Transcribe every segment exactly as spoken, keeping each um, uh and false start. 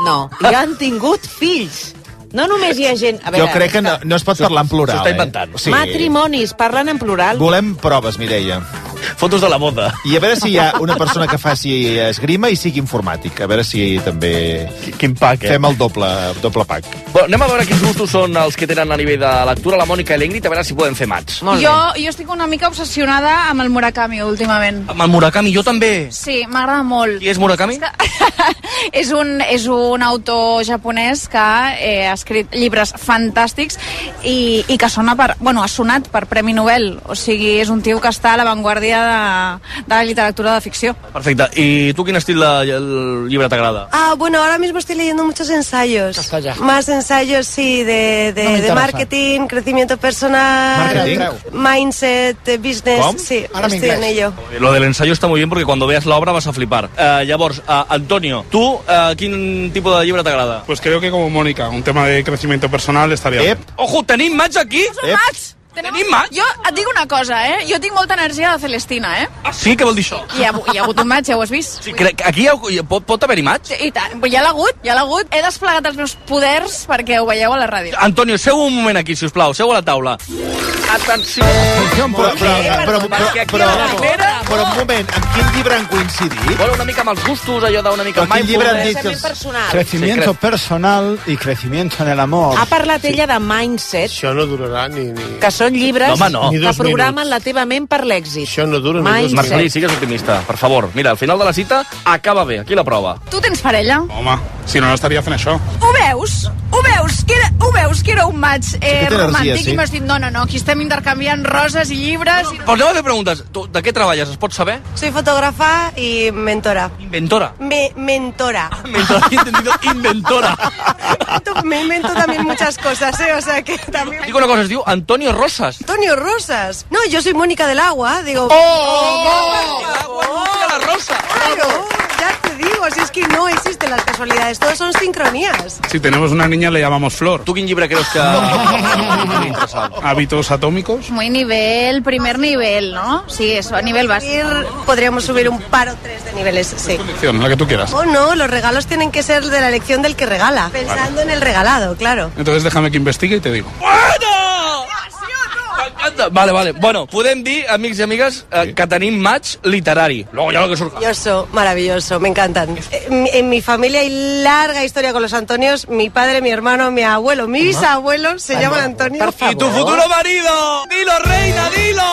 No, i han tingut fills. No només hi ha gent... A veure, jo crec que no, no es pot parlar en plural. S'ho està inventant. Eh? Sí. Matrimonis, parlant en plural. Volem proves, Mireia. Fotos de la boda. I a veure si hi ha una persona que faci esgrima i sigui informàtic. A veure si també... Quin pack, eh? Fem el doble, doble pack. Bueno, anem a veure quins gustos són els que tenen a nivell de lectura la Mònica i l'Ingrid, a veure si podem fer match. Jo, jo estic una mica obsessionada amb el Murakami últimament. Amb el Murakami, jo també. Sí, m'agrada molt. Qui és Murakami? És, que... és, un, és un autor japonès que eh, ha escrit llibres fantàstics i, i que sona per, bueno, ha sonat per Premi Nobel. O sigui, és un tio que està a l'avantguàrdia de, de la literatura de ficció. Perfecte. I tu quin estil de el llibre t'agrada? Ah, bueno, ahora mismo estoy leyendo muchos ensayos. Más ensayos, sí, de, de, no de marketing, crecimiento personal, ¿Marketing? mindset, business. ¿Cómo? Sí, ahora estoy en ello. Lo del ensayo está muy bien porque cuando veas la obra vas a flipar. Uh, llavors, uh, Antonio, tu, uh, quin tipus de llibre t'agrada? Pues creo que como Mónica, un tema de crecimiento personal estaría Ep. bien. Ojo, tenim match aquí? Ep. Match! Tenim match? Jo et dic una cosa, eh? Jo tinc molta energia de Celestina, eh? Ah, sí? Què vol dir això? Hi ha, hi ha hagut un match, ja ho has vist? Sí, crec que aquí hi ha, hi ha, pot, pot haver-hi match? I tant, ja l'ha hagut, ja l'ha hagut. He desplegat els meus poders perquè ho veieu a la ràdio. Antonio, seu un moment aquí, si us plau, seu a la taula. Atenció! Però, però, però, però, però, primera... però un moment, amb quin llibre han coincidit? Bueno, una mica amb els gustos, allò d'una mica Però quin llibre han dit que Creixement els... personal. Crecimiento personal y crecimiento en el amor. Ha parlat ella de mindset, Això no durarà ni... ni... que són llibres No, home, no. Ni que dos programen minuts. la teva ment per l'èxit. Això no dura ni dos Mindset. Marcelí, sigues optimista, per favor. Mira, al final de la cita acaba bé. Aquí la prova. Tu tens parella? Home, si no, no estaria fent això. Ho veus? Ho veus? Que era, ho veus que era un match eh, té energia, romàntic? sí. I m'has dit, no, no, no, aquí estem intercanviant roses i llibres... I... Però anem a fer preguntes. Tu, de què treballes? Es pot saber? Soy fotógrafa y mentora. Inventora. Me, mentora. Mentora, he entendido inventora. Me invento también muchas cosas, ¿eh? O sea que también... Digo una cosa, es diu Antonio Rosas. Antonio Rosas. No, yo soy Mónica del Agua, digo... ¡Oh! ¡La rosa! Claro, ya te digo, si es que no existen las casualidades, todos son sincronías. Si tenemos una niña, le llamamos Flor. Tu quin llibre creus que... Hábitos atómicos. Muy nivel, primer nivel, ¿no? Sí, eso, a nivel básico. Ir- Podríamos subir un par o tres de niveles, sí. Elección, la que tú quieras. Oh, no, los regalos tienen que ser de la elección del que regala. Pensando en el regalado, claro. Entonces déjame que investigue y te digo. Bueno! M'encanta. Vale, vale. Bueno, podem dir, amics i amigues, eh, que tenim match literari. Luego ya lo que surja. Maravilloso, maravilloso, me encantan. En, en mi familia hay larga historia con los Antonios. Mi padre, mi hermano, mi abuelo, mi bisabuelo se llaman Antonio. Y tu futuro marido. Dilo, reina, dilo.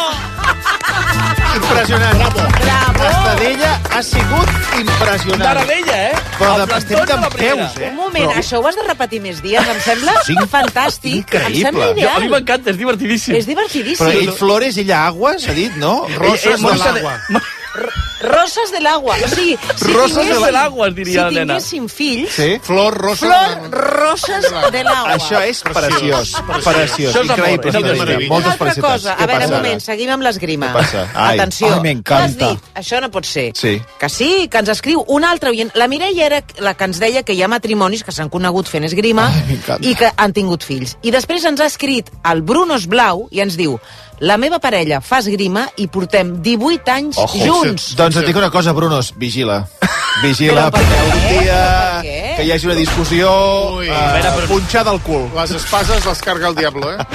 Impressionant. Bravo. Bravo. L'estadella ha sigut impressionant. Meravella, eh? Però El de, plantó estem de la d'en primera. peus, eh? Un moment, Però- això ho has de repetir més dies, em sembla Sí. fantàstic. Increïble. Em sembla Jo, a mi ideal. m'encanta, és divertidíssim. És divertidíssim. Però ell Flores, ella Agua, s'ha dit, no? Roses Eh, eh, de Montse de- l'Agua. Roses de l'agua. O sigui, si Roses tinguéssim- de l'agua, diria la si nena. tinguéssim fills, Sí? Flor, rosa... flor, roses de l'agua. Això és preciós. Preciós. Això és amor, Increïble. és el Increïble. meravella. Moltes Una altra felicitats. cosa, Què a veure, passa un moment, ara? seguim amb l'esgrima. Què passa? Ai. Atenció. Ai, m'encanta. Tu has dit, això no pot ser. Sí. Que sí, que ens escriu un altre oient. La Mireia era la que ens deia que hi ha matrimonis que s'han conegut fent esgrima Ai, m'encanta. i que han tingut fills. I després ens ha escrit el Brunos Blau i ens diu: la meva parella fa esgrima i portem divuit anys Ojo. junts. Doncs et dic una cosa, Brunos, vigila. Vigila, Però per perquè un què? dia Per què? que hi hagi una discussió Ui. uh, A veure, però- punxada al cul. Les espases les carga el diablo, eh?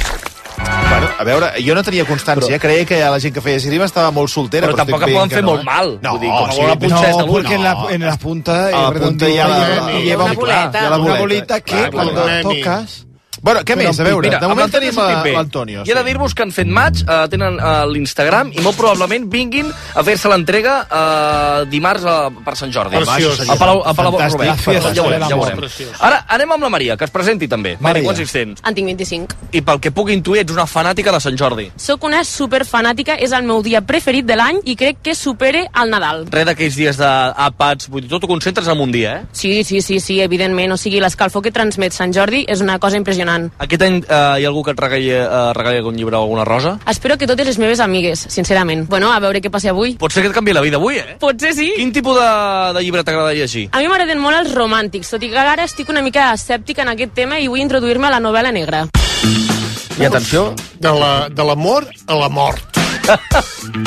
Bueno, a veure, jo no tenia constància, creia que la gent que feia esgrima estava molt soltera. Però tampoc estic poden veient que fer no, molt eh? mal. No, Vull dir, com sí, una punxeta No, d'una. porque en la, en la punta, A la punta hi ha la- redondita, la- lleva una boleta. Hi ha la una boleta. bolita que Clar, clar, cuando clar. tocas... Bueno, què més? A veure, Mira, de amb moment l'Antonio tenim s'ho a- estic bé. l'Antonio. I he de dir-vos que han fet match, eh, tenen uh, l'Instagram i molt probablement vinguin a fer-se l'entrega uh, dimarts uh, per Sant Jordi. Preciós. A Palau, a Palau Fantàstic. Robert. Fantàstic. Ja ho veurem, ja ho veurem. Preciós. Ara anem amb la Maria, que es presenti també. Maria, Maria. quants anys tens? En tinc vint-i-cinc. I pel que puc intuir, ets una fanàtica de Sant Jordi. Soc una superfanàtica, és el meu dia preferit de l'any i crec que supere el Nadal. Res d'aquells dies d'àpats, vull dir, tot ho concentres en un dia, eh? Sí, sí, sí, sí, evidentment. O sigui, l'escalfor que transmet Sant Jordi és una cosa impressionant. Aquest any uh, hi ha algú que et regali, uh, regali algun llibre o alguna rosa? Espero que totes les meves amigues, sincerament. Bueno, a veure què passi avui. Pot ser que et canvi la vida avui, eh? Potser sí. Quin tipus de, de llibre t'agrada llegir? A mi m'agraden molt els romàntics, tot i que ara estic una mica escèptica en aquest tema i vull introduir-me a la novel·la negra. I atenció, De la- de l'amor a la mort.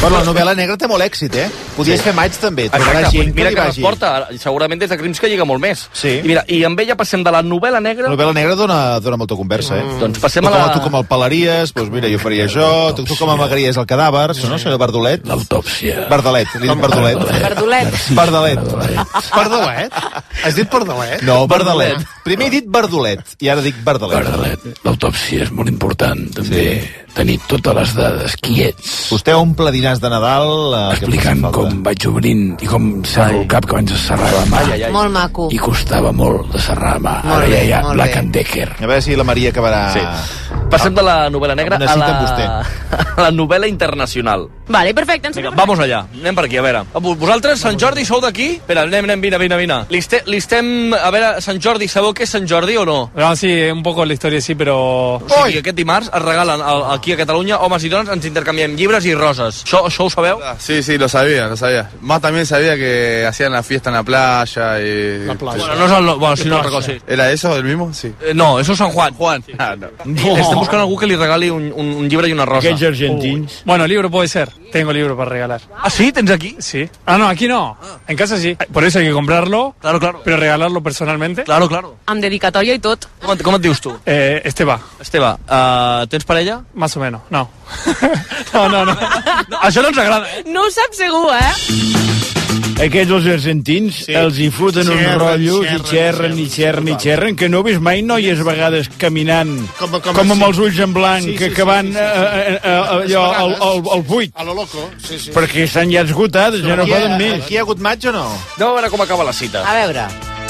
Bueno, la novel·la negra té molt èxit, eh? Podies Sí. fer maig també. Trobarà Exacte, gent mira li que vagi. transporta, segurament des de crims que lliga molt més. Sí. I mira, i amb ella passem de la novel·la negra... La novel·la negra dona, dona molta conversa, eh? Mm. Doncs passem tu, a la- com, tu com el pelaries, doncs mira, jo faria això, tu, tu com amagaries el cadàver, no, senyor Bardolet? L'autòpsia. Bardolet, li dic Bardolet. Verdolet. Bardolet. Pardalet? Has dit Pardalet? No, Bardolet. Primer he dit Bardolet, i ara dic Bardolet. Bardalet. L'autòpsia és molt important, també. Sí. Tenir totes les dades quiets. Vostè omple dinars de Nadal... Eh, Explicant com vaig obrint i com serro el cap, que abans es serrava la mà. Ai, ai, ai. Molt maco. I costava molt de serrar la mà. Molt Ara bé, ja hi ha molt Black bé. and Decker. A veure si la Maria acabarà... Sí. Passem de la novel·la negra Amb una a cita la... amb a la novel·la internacional. Vale, perfecte. Ens Vinga, vamos allà. Anem per aquí, a veure. Vosaltres, Sant Jordi, sou d'aquí? Espera, anem, anem, vine, vine, vine. Li, este, li estem... A veure, Sant Jordi, sabeu què és Sant Jordi o no? No, sí, un poco la historia sí, pero... O sigui, aquest dimarts es regalen a- aquí a Catalunya, homes i dones, ens intercanviem llibres i roses. Això, això ho sabeu? Sí, sí, lo sabía, lo sabía. Más también sabía que hacían la fiesta en la playa y... La playa. Bueno, no és el... Bueno, sí, no otra cosa, sí. ¿Era eso el mismo? Sí. Eh, no, eso es San Juan. Juan. Ah, no. Estem buscant algú que li regali un, un, un llibre i una rosa. Aquells argentins. Bueno, libro puede ser. Tengo libro para regalar. Ah, sí? Tens aquí? Sí. Ah, no, aquí no. En casa sí. Por eso hay que comprarlo, Claro, claro. pero regalarlo personalmente. Claro, claro. Amb dedicatòria i tot. Com, et- com et dius tu? Eh, este va, Esteve, uh, tens parella? más o menos. No. no, no, no. No, això no ens agrada, eh? No ho sap segur, eh? Aquests els argentins Sí. els hi foten uns Xerren, rotllos i xerren, xerren i xerren i xerren que no he vist mai noies a vegades caminant Com- com- com amb sí. els ulls en blanc Sí, sí, que, sí, que van sí, sí. eh, eh, eh, allò al, al, al buit A lo loco, sí, sí. perquè estan ja esgotades, ja no Aquí, poden més. aquí hi ha hagut maig o no? Anem a veure com acaba la cita. A veure.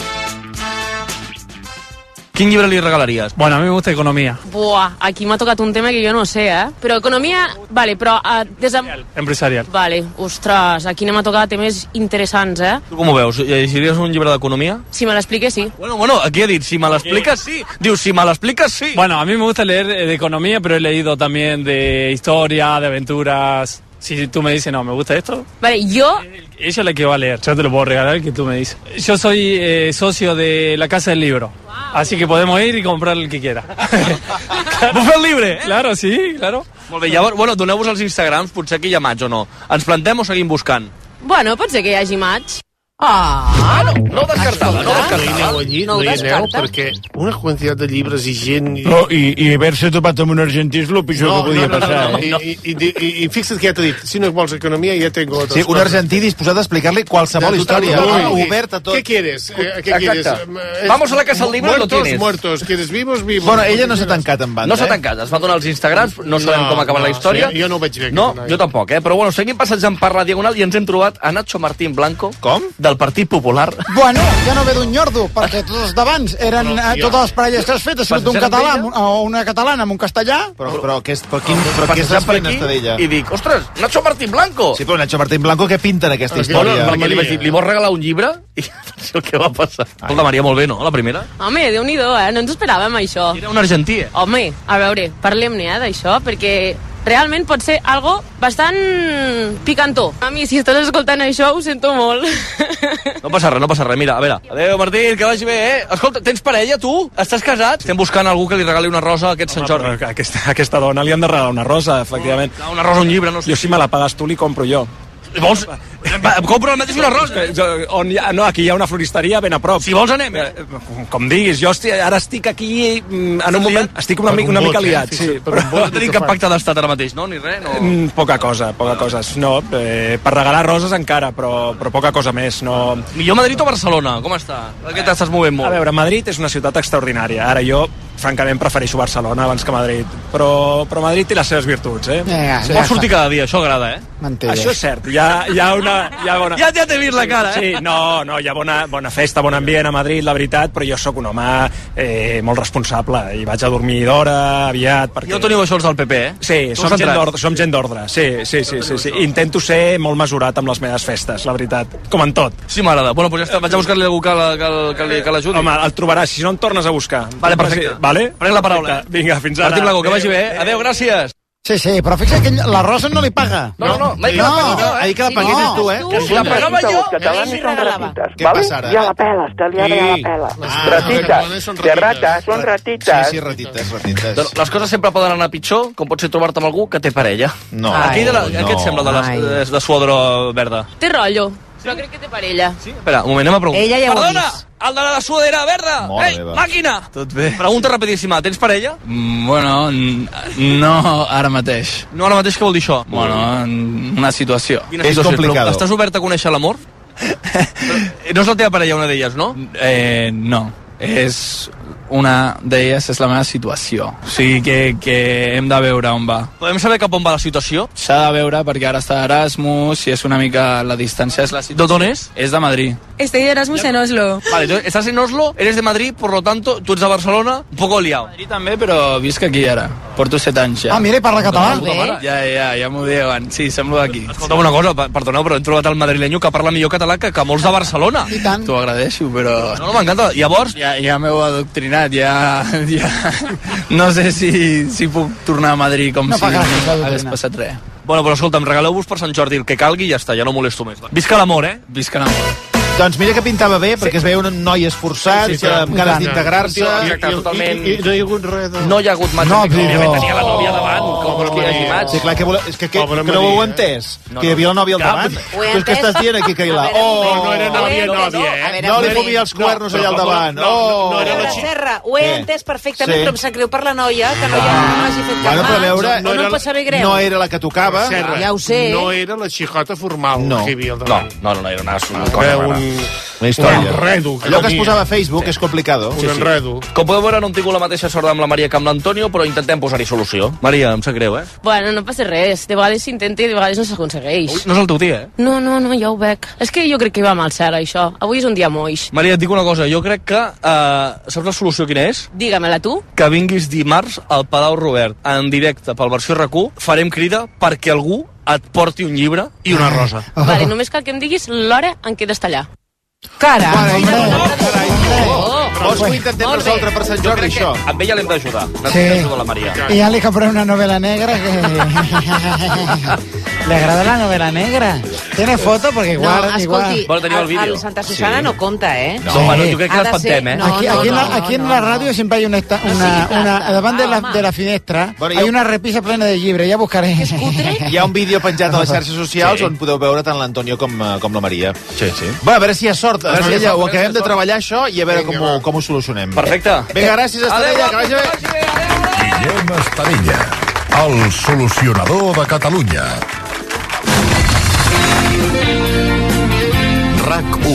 Quin llibre li regalaries? Bueno, a mí me gusta economía. Buah, aquí m'ha tocat un tema que jo no sé, eh? Però economia... Vale, però... Uh, des de... Empresarial. Vale, ostres, aquí anem a tocar temes interessants, eh? Tu com ho veus? Llegiries un llibre d'economia? Si me l'expliques, sí. Bueno, bueno, aquí ha dit, si me l'expliques, sí. Diu, si me l'expliques, sí. Bueno, a mí me gusta leer eh, de economía, pero he leído también de historia, de aventuras. Si tú me dices, no, me gusta esto, Vale, jo... ella la que va a leer. Yo te lo puedo regalar, que tú me dices. Yo soy eh, socio de la Casa del Libro. Así que podemos ir y comprar el que quiera. Bufet libre, eh? Claro, sí, claro. Molt bé, llavors, bueno, doneu-vos els Instagrams, potser aquí hi ha maig o no. Ens plantem o seguim buscant? Bueno, pot ser que hi hagi maig. Ah, no, no descartava, no No hi descartava. aneu allí, No no, ho hi aneu, descarta. perquè una quantitat de llibres i gent... I... No, i, i haver-se topat amb un argentí és el pitjor que podia passar, no, eh? no. I, i, i, i, i fixa't que ja t'ha dit, si no vols economia, ja tengo otras Sí, un cosas. argentí disposat a explicar-li qualsevol De total, història, no, eh, obert a tot. ¿Qué quieres? Eh, ¿Qué Exacte. quieres? Eh, Vamos a la casa del libro y lo muertos, tienes. muertos. ¿Quieres vivos? Vivos. Bueno, ella no s'ha tancat en banda, No s'ha eh? tancat, es va donar els Instagrams, no sabem No, com acaba no, la història. sí, jo no ho veig bé, No, aquesta noia. jo tampoc, eh? Però bueno, seguim passejant per la Diagonal i ens hem trobat a Nacho Martín Blanco. Com? Del Partit Popular. Bueno, ja no ve d'un nyordo, perquè tots els d'abans eren Però, eh, ja. totes les parelles que has fet, ha sigut un Passejant català amb amb un- o una catalana amb un castellà. Però, però, què, és, però, quin, però què Passejant estàs per fent, aquí esta d'ella? i dic, ostres, Nacho Martín Blanco! Sí, però Nacho Martín Blanco, què pinta en aquesta Perquè- Bueno, història? perquè li vaig dir, li vols regalar un llibre? I atenció el que va passar. Escolta, Maria, molt bé, no? La primera? Home, Déu-n'hi-do, eh? No ens esperàvem, això. Era un argentí, eh? Home, a veure, parlem-ne, eh, d'això, perquè realment pot ser algo bastant picantó. A mi, si estàs escoltant això, ho sento molt. No passa res, no passa res. Mira, a veure. Adéu, Martín, que vagi bé, eh? Escolta, tens parella, tu? Estàs casat? Estem buscant algú que li regali una rosa a aquest Sant Jordi. A aquesta, a aquesta dona li han de regalar una rosa, efectivament. Una rosa, un llibre, no sé. Jo, si me la pagues tu, li compro jo. Vols? Va, em compro el mateix una rosa. Jo, on hi ha, no, aquí hi ha una floristeria ben a prop. Si vols anem. Eh, Com diguis, jo estic, ara estic aquí, mm, en un moment, estic una, mica, una un mica vot, eh? liat, Fixa, sí. per un vot. No tenim cap pacte d'estat ara mateix, no? Ni res, no? Mm, Poca cosa, poca cosa. No, eh, per regalar roses encara, però, però poca cosa més. No... Millor Madrid o Barcelona? Com està? Que t'estàs movent molt. A veure, Madrid és una ciutat extraordinària. Ara jo, francament, prefereixo Barcelona abans que Madrid. Però, però Madrid té les seves virtuts, eh? Ja, Vols sortir cada dia, això agrada, eh? M'entenc. Això és cert, hi ha, hi ha una... Hi ha bona... Ja, ja t'he vist la cara, eh? Sí, no, no, hi ha bona, bona festa, bon ambient a Madrid, la veritat, però jo sóc un home eh, molt responsable i vaig a dormir d'hora, aviat, perquè... Jo teniu això els del P P, eh? Sí, Tu som has gent entrat. d'ordre, som gent d'ordre, sí, sí, sí, sí, sí. Intento ser molt mesurat amb les meves festes, la veritat, com en tot. Sí, m'agrada. Bueno, doncs ja està, vaig a buscar-li algú que, la- que, el- que, li- que l'ajudi. Home, el trobaràs, si no em tornes a buscar. Vale, perfecte. Vale? Prenc la paraula. Vinga, fins ara. Martín Blanco, que vagi bé. Adéu, gràcies. Sí, sí, però fixa't que la Rosa no li paga. No, no, no, mai que la pagui jo, eh? Ahir que la paguessis tu, eh? Que si la pagava jo, catalanes son ratitas, Què ¿vale? passa ara? Ya la pelas, Talia, ya la pelas. Ah, Ratitas, de ratas, son ratitas. Sí, sí, ratites, ratites. Doncs les coses sempre poden anar pitjor, com pot ser trobar-te amb algú que té parella. No. Aquí de la, no. Què et sembla de, Ai. les, de suadora verda? Té rotllo, però crec que té parella. Sí? Espera, un moment, anem a preguntar. Ella ja ho ha Perdona, vist. el de la suadera verda! Mare Ei, meva. màquina! Tot bé? Pregunta rapidíssima, tens parella? Mm, Bueno, n- no ara mateix. No ara mateix, què vol dir això? Bueno, en una situació. Quina És situació? complicado. Però estàs obert a conèixer l'amor? Però no és la teva parella una d'elles, no? Eh, no, és una d'elles és la meva situació. O sigui que, que hem de veure on va. Podem saber cap on va la situació? S'ha de veure perquè ara està d'Erasmus i és una mica la distància. És la situació. ¿D'on és? És de Madrid. Estoy de Erasmus en Oslo. Vale, entonces, estás en Oslo, eres de Madrid, por lo tanto, tú eres de Barcelona, un poco liado. Madrid també, però visc aquí ara. Porto set anys ja. Ah, mira, i parla català. Molt bé. Ja, ja, ja m'ho diuen. Sí, semblo d'aquí. Escolta'm una cosa, per- perdoneu, però he trobat el madrilenyo que parla millor català que, que molts de Barcelona. I tant. T'ho agradeixo, però... No, no, m'encanta. Llavors, Ja, ja m'heu adoctrinat, ja, ja... No sé si, si puc tornar a Madrid com No si fa gràcia, s'ha hagués d'adoctrinar. passat res. bueno, però escolta'm, regaleu-vos per Sant Jordi el que calgui i ja està, ja no molesto més. Visca l'amor, eh? Visca l'amor. Doncs mira que pintava bé, perquè es veia un noi esforçat, Sí, sí, amb ganes d'integrar-se. Exacte, I, totalment. i, i no hi ha hagut res de... No hi ha hagut match. No, No, però- tenia la nòvia davant, com vols que hi hagi match? Sí, clar, que, vole... és que, que, Pobre que no ho heu Maria. entès, No, que hi havia la nòvia al Cap. davant. Ho he Tu és que entès. estàs dient aquí, Cailà. A veure, Oh, No, no era nòvia, No, nòvia, a eh? veure, no li un fumia moment. els cuernos No, allà al però com davant. no- Oh! no era A la veure, xica. Serra, ho he Què? entès perfectament, Sí. però em sap greu per la noia, que no, hi ha, no hagi fet cap Bueno, però a veure, match. O no em pot saber greu. no era la que tocava. Serra, Ja ho sé. No era la xicota formal No. que hi havia al No, davant. no, no, era una, una Era cosa rara. un, Una història. un enredo. Allò que es tenia. posava a Facebook és complicado. Un enredo. Com podeu veure, no hem tingut la mateixa sort amb la Maria que amb l'Antonio, però intentem posar-hi solució. Maria, em sap greu, eh? Bueno, no passa res. De vegades s'intenta i de vegades no s'aconsegueix. Ui, no és el teu dia, eh? No, no, no, ja ho veig. És que jo crec que va mal cert, això. Avui és un dia moix. Maria, et dic una cosa, jo crec que... Uh, saps la solució quina és? Digue-me-la tu. Que vinguis dimarts al Palau Robert, en directe pel versió R Q, farem crida perquè algú et porti un llibre i una rosa. Oh. Vale, només cal que em diguis l'hora en què he d'estar allà. Caram! Oh, Vols que ho intentem Molt bé. resoldre per Sant Jordi, això? Amb ella l'hem d'ajudar. Sí. Necessitem ajuda la Maria. I ja li compré una novela negra que... ¿Le agrada la novela negra? ¿Tiene foto? Porque No, igual... escolti, igual... Vol tenir el el, vídeo? el Santa Susana Sí. no compta, eh? No, Sí. bueno, jo crec que Ha de l'espantem, eh? ser- no, Aquí, aquí, en la, no, aquí en no, la no. radio siempre hay una, esta- No una, sigui una plata. davant de la, Home. de la finestra Bueno, hay jo- una repisa plena de llibre, ja buscaré. Hi ha un vídeo penjat a les xarxes socials Sí. on podeu veure tant l'Antonio com, eh, com la Maria. Sí, sí. Bueno, a veure si hi ha sort. veure si hi ha Estrella, sort, ho a veure si hi acabem ha de sort. treballar, això, i a veure com, Vinga, ho, va. com ho solucionem. Perfecte. Vinga, gràcies, Estrella, que vagi bé. Guillem Estarella, el solucionador de Catalunya. RAC u.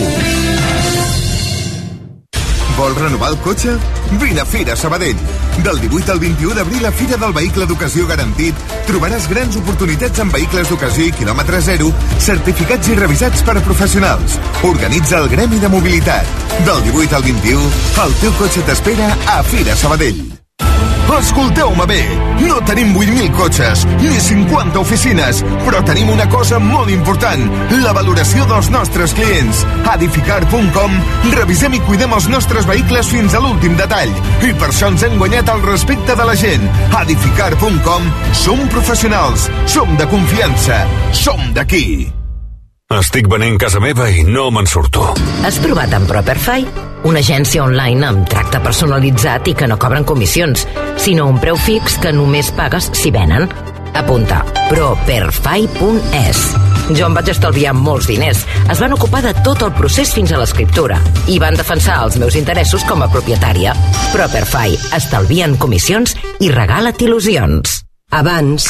Vols renovar el cotxe? Vine a Fira Sabadell. Del divuit al vint-i-u d'abril a Fira del Vehicle d'Ocasió Garantit trobaràs grans oportunitats en vehicles d'ocasió i quilòmetre zero, certificats i revisats per a professionals. Organitza el Gremi de Mobilitat. Del divuit al vint-i-u, el teu cotxe t'espera a Fira Sabadell. Escolteu-me bé, no tenim vuit mil cotxes, ni cinquanta oficines, però tenim una cosa molt important, la valoració dels nostres clients. A edificar punt com revisem i cuidem els nostres vehicles fins a l'últim detall, i per això ens hem guanyat el respecte de la gent. A edificar punt com som professionals, som de confiança, som d'aquí. Estic venent casa meva i no me'n surto. Has provat amb Properfy? Una agència online amb tracte personalitzat i que no cobren comissions, sinó un preu fix que només pagues si venen. Apunta properfy punt es. Jo em vaig estalviar molts diners. Es van ocupar de tot el procés fins a l'escriptura i van defensar els meus interessos com a propietària. Properfy. Estalvien comissions i regala't il·lusions. Abans.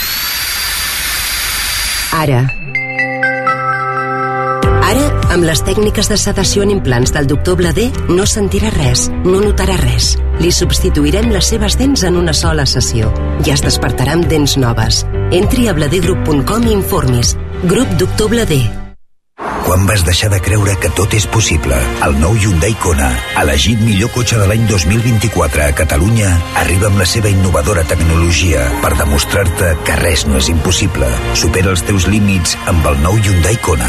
Ara. Ara, amb les tècniques de sedació en implants del doctor Bladé, no sentirà res, no notarà res. Li substituirem les seves dents en una sola sessió. Ja es despertarà amb dents noves. Entri a bladegrup punt com i informis. Grup Doctor Bladé. Quan vas deixar de creure que tot és possible? El nou Hyundai Kona, elegit millor cotxe de l'any dos mil vint-i-quatre a Catalunya, arriba amb la seva innovadora tecnologia per demostrar-te que res no és impossible. Supera els teus límits amb el nou Hyundai Kona.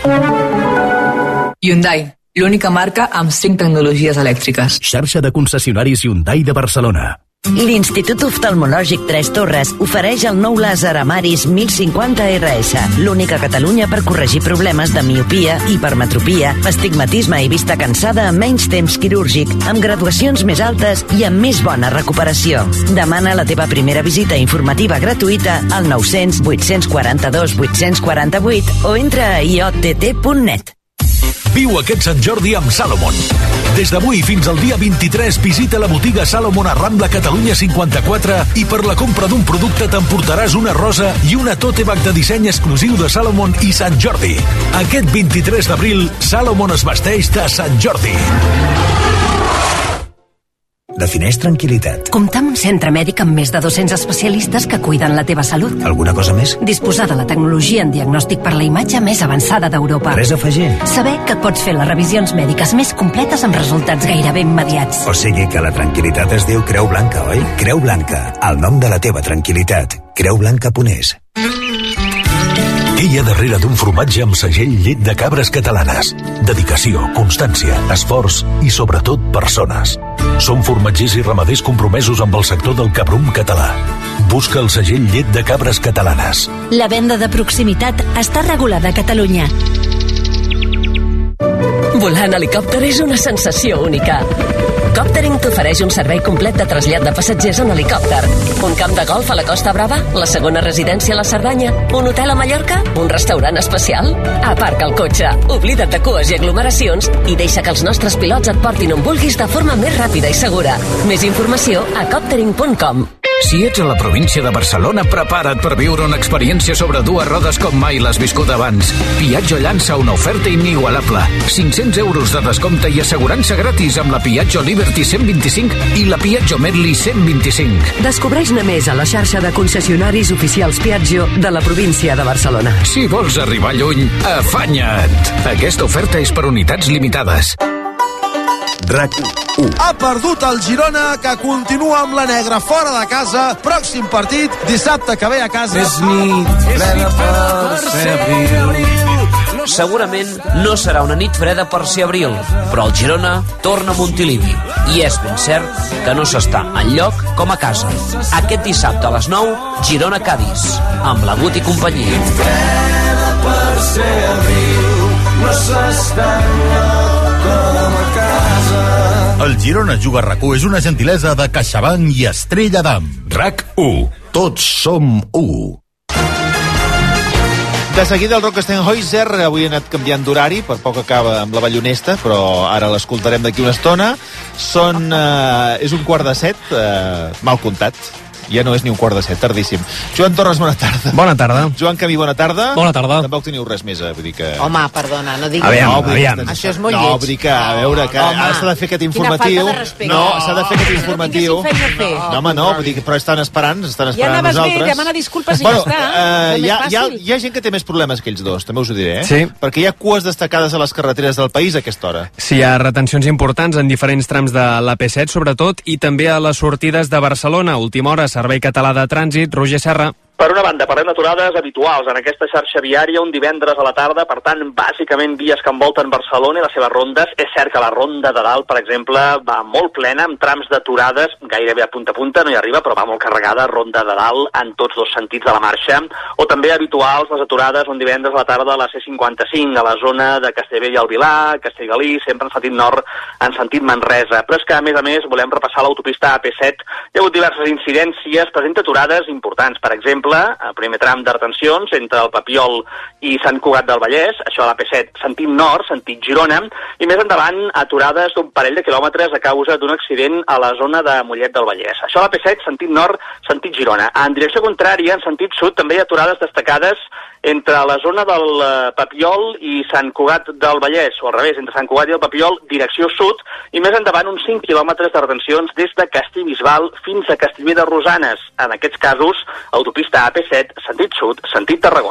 Hyundai, l'única marca amb cinc tecnologies elèctriques. Xarxa de concessionaris Hyundai de Barcelona. L'Institut Oftalmològic Tres Torres ofereix el nou làser Amaris mil cinquanta R S, l'únic a Catalunya per corregir problemes de miopia, hipermetropia, astigmatisme i vista cansada en menys temps quirúrgic, amb graduacions més altes i amb més bona recuperació. Demana la teva primera visita informativa gratuïta al nou cents, vuit-cents quaranta-dos, vuit-cents quaranta-vuit o entra a i o te te punt net. Viu aquest Sant Jordi amb Salomon. Des d'avui fins al dia vint-i-tres visita la botiga Salomon a Rambla Catalunya cinquanta-quatre i per la compra d'un producte t'emportaràs una rosa i una tote bag de disseny exclusiu de Salomon i Sant Jordi. Aquest vint-i-tres d'abril, Salomon es vesteix de Sant Jordi. Defineix tranquil·litat. Comptar amb un centre mèdic amb més de dos-cents especialistes que cuiden la teva salut. Alguna cosa més? Disposar de la tecnologia en diagnòstic per la imatge més avançada d'Europa. Res a afegir. Saber que pots fer les revisions mèdiques més completes amb resultats gairebé immediats. O sigui que la tranquil·litat es diu Creu Blanca, oi? Creu Blanca, el nom de la teva tranquil·litat. creu blanca punt es. Què hi ha darrere d'un formatge amb segell llet de cabres catalanes? Dedicació, constància, esforç i, sobretot, persones. Som formatgers i ramaders compromesos amb el sector del cabrum català. Busca el segell llet de cabres catalanes. La venda de proximitat està regulada a Catalunya. Volar en helicòpter és una sensació única. Coptering t'ofereix un servei complet de trasllat de passatgers en helicòpter. Un camp de golf a la Costa Brava, la segona residència a la Cerdanya, un hotel a Mallorca, un restaurant especial. Aparca el cotxe, oblida't de cues i aglomeracions i deixa que els nostres pilots et portin on vulguis de forma més ràpida i segura. Més informació a coptering punt com. Si ets a la província de Barcelona, prepara't per viure una experiència sobre dues rodes com mai l'has viscut abans. Piaggio llança una oferta inigualable. cinc-cents euros de descompte i assegurança gratis amb la Piaggio Liberty cent vint-i-cinc i la Piaggio Medley cent vint-i-cinc. Descobreix-ne més a la xarxa de concessionaris oficials Piaggio de la província de Barcelona. Si vols arribar lluny, afanya't! Aquesta oferta és per unitats limitades. RAC u. Ha perdut el Girona, que continua amb la negra fora de casa. Pròxim partit, dissabte que ve a casa. És nit freda per ser abril. Segurament no serà una nit freda per ser abril, però el Girona torna a Montilivi. I és ben cert que no s'està enlloc com a casa. Aquest dissabte a les nou, Girona-Cadis, amb la Gut i companyia. Freda per ser abril, no s'està enlloc com a casa. El Girona Juga a RAC u és una gentilesa de CaixaBank i Estrella d'Am. RAC u. Tots som u. De seguida el Rock Stenhäuser avui ha anat canviant d'horari, per poc acaba amb la Ballonesta, però ara l'escoltarem d'aquí una estona. Són, eh, és un quart de set, eh, mal comptat. Ja no és ni un quart de set, tardíssim. Joan Torres, bona tarda. Bona tarda. Joan Camí, bona tarda. Bona tarda. Tampoc teniu res més a dir que... Home, perdona, no diguis... Aviam, no, aviam. Això és molt no, lleig. vull dir que, a veure, que Home, ara s'ha de fer aquest informatiu. quina falta de respecte. No, s'ha de fer aquest informatiu. No tinguéssim feina a fer. No, home, no, vull dir que però estan esperant, estan Ja esperant a anaves nosaltres. bé, demana disculpes i bueno, ja està. Eh, És hi, ha, més hi, ha, fàcil. hi ha gent que té més problemes que ells dos, també us ho diré, eh? Sí. Perquè hi ha cues destacades a les carreteres del país a aquesta hora. Sí, hi ha retencions importants en diferents trams de la P set, sobretot, i també a les sortides de Barcelona. Última hora, Servei Català de Trànsit, Roger Serra. Per una banda, parlem d'aturades habituals en aquesta xarxa viària un divendres a la tarda, per tant, bàsicament vies que envolten Barcelona i les seves rondes. És cert que la ronda de dalt, per exemple, va molt plena, amb trams d'aturades, gairebé a punta a punta, no hi arriba, però va molt carregada, ronda de dalt, en tots dos sentits de la marxa. O també habituals les aturades un divendres a la tarda a la C cinquanta-cinc, a la zona de Castellbell i el Vilar, Castellgalí, sempre en sentit nord, en sentit Manresa. Però és que, a més a més, volem repassar l'autopista A P set. Hi ha hagut diverses incidències, presenta aturades importants. Per exemple, el primer tram de retencions entre el Papiol i Sant Cugat del Vallès, això a la P set sentit nord, sentit Girona, i més endavant aturades d'un parell de quilòmetres a causa d'un accident a la zona de Mollet del Vallès. Això a la P set sentit nord, sentit Girona. En direcció contrària, en sentit sud, també hi ha aturades destacades entre la zona del Papiol i Sant Cugat del Vallès, o al revés, entre Sant Cugat i el Papiol, direcció sud, i més endavant uns cinc quilòmetres de retencions des de Castellbisbal fins a Castellví de Rosanes. En aquests casos, autopista A P set, sentit sud, sentit Tarragona.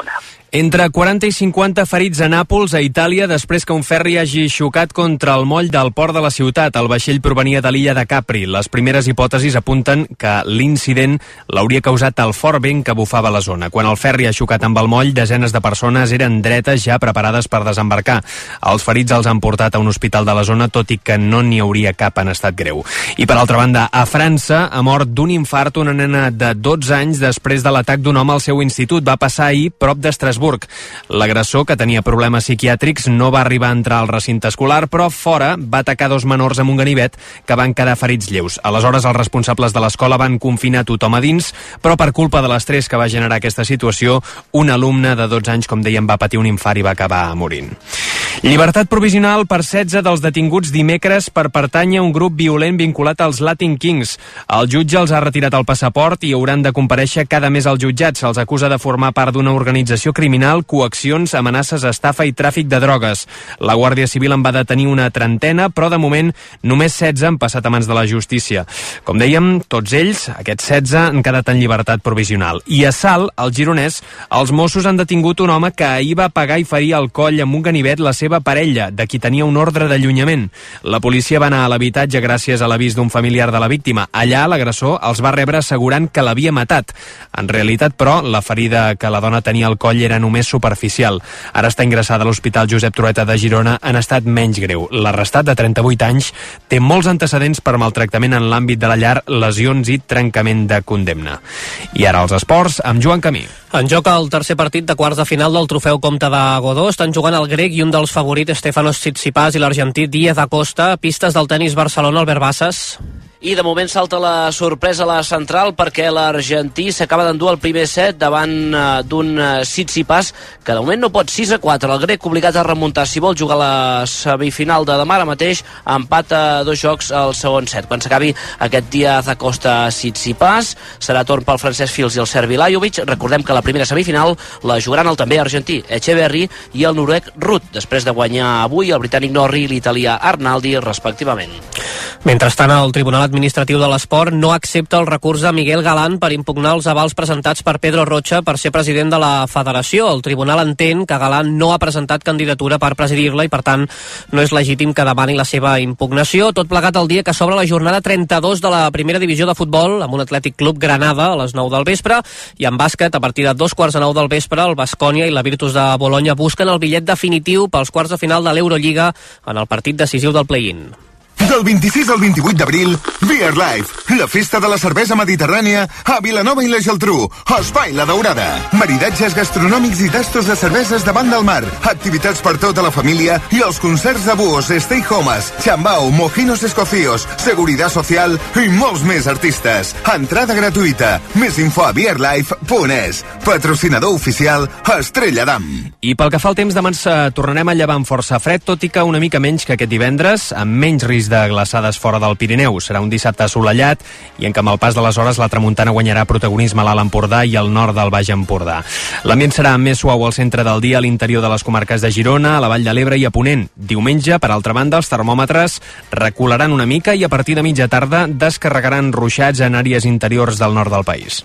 Entre quaranta i cinquanta ferits a Nàpols, a Itàlia, després que un ferri hagi xocat contra el moll del port de la ciutat. El vaixell provenia de l'illa de Capri. Les primeres hipòtesis apunten que l'incident l'hauria causat el fort vent que bufava a la zona. Quan el ferri ha xocat amb el moll, desenes de persones eren dretes ja preparades per desembarcar. Els ferits els han portat a un hospital de la zona, tot i que no n'hi hauria cap en estat greu. I per altra banda, a França ha mort d'un infart una nena de dotze anys després de l'atac d'un home al seu institut. Va passar ahir prop d'Estrasburg. L'agressor, que tenia problemes psiquiàtrics, no va arribar a entrar al recinte escolar, però fora va atacar dos menors amb un ganivet que van quedar ferits lleus. Aleshores, els responsables de l'escola van confinar tothom a dins, però per culpa de l'estrès que va generar aquesta situació, un alumne de dotze anys, com dèiem, va patir un infart i va acabar morint. Llibertat provisional per setze dels detinguts dimecres per pertànyer a un grup violent vinculat als Latin Kings. El jutge els ha retirat el passaport i hauran de comparèixer cada mes al jutjat. Se'ls acusa de formar part d'una organització criminal, coaccions, amenaces, estafa i tràfic de drogues. La Guàrdia Civil en va detenir una trentena, però de moment només setze han passat a mans de la justícia. Com dèiem, tots ells, aquests setze, han quedat en llibertat provisional. I a Salt, al Gironès, els Mossos han detingut un home que ahir va pegar i ferir al coll amb un ganivet la seva parella, de qui tenia un ordre d'allunyament. La policia va anar a l'habitatge gràcies a l'avís d'un familiar de la víctima. Allà, l'agressor els va rebre assegurant que l'havia matat. En realitat, però, la ferida que la dona tenia al coll era només superficial. Ara està ingressada a l'Hospital Josep Trueta de Girona en estat menys greu. L'arrestat, de trenta-vuit anys, té molts antecedents per maltractament en l'àmbit de la llar, lesions i trencament de condemna. I ara els esports, amb Joan Camí. En joc el tercer partit de quarts de final del trofeu Comte de Godó. Estan jugant el grec i un dels favorits, Stefanos Tsitsipas, i l'argentí Díaz Acosta, pistes del tenis Barcelona, Albert Bassas. I de moment salta la sorpresa a la central perquè l'argentí s'acaba d'endur el primer set davant uh, d'un uh, Tsitsipas que de moment no pot. Sis a quatre. El grec obligat a remuntar si vol jugar la semifinal de demà. Ara mateix empat a dos jocs al segon set. Quan s'acabi aquest dia d'Acosta Tsitsipas serà torn pel francès Fils i el serbi Lajovic. Recordem que la primera semifinal la jugaran el també argentí Echeverry i el noruec Ruud, després de guanyar avui el britànic Norrie i l'italià Arnaldi respectivament. Mentrestant, el Tribunal Administratiu de l'Esport no accepta el recurs de Miguel Galán per impugnar els avals presentats per Pedro Rocha per ser president de la federació. El tribunal entén que Galán no ha presentat candidatura per presidir-la i, per tant, no és legítim que demani la seva impugnació. Tot plegat el dia que s'obre la jornada trenta-dos de la primera divisió de futbol amb un Atlètic Club Granada a les nou del vespre i en bàsquet, a partir de dos quarts de nou del vespre, el Baskonia i la Virtus de Bologna busquen el bitllet definitiu pels quarts de final de l'Eurolliga en el partit decisiu del play-in. Del vint-i-sis al vint-i-vuit d'abril, Beer Life, la festa de la cervesa mediterrània a Vilanova i la Geltrú. Espai La Daurada. Maridatges gastronòmics i tastos de cerveses davant del mar. Activitats per tota la família i els concerts de búhos, stay homes, chambao, mojinos escocíos, seguridad social i molts més artistes. Entrada gratuïta. Més info a beer life punt es. Patrocinador oficial Estrella d'Am. I pel que fa al temps, demà ens tornarem a llevar amb força fred, tot i que una mica menys que aquest divendres, amb menys risc de glaçades fora del Pirineu. Serà un dissabte assolellat i en què amb el pas de les hores la tramuntana guanyarà protagonisme a l'Alt Empordà i al nord del Baix Empordà. L'ambient serà més suau al centre del dia, a l'interior de les comarques de Girona, a la Vall de l'Ebre i a Ponent. Diumenge, per altra banda, els termòmetres recularan una mica i a partir de mitja tarda descarregaran ruixats en àrees interiors del nord del país.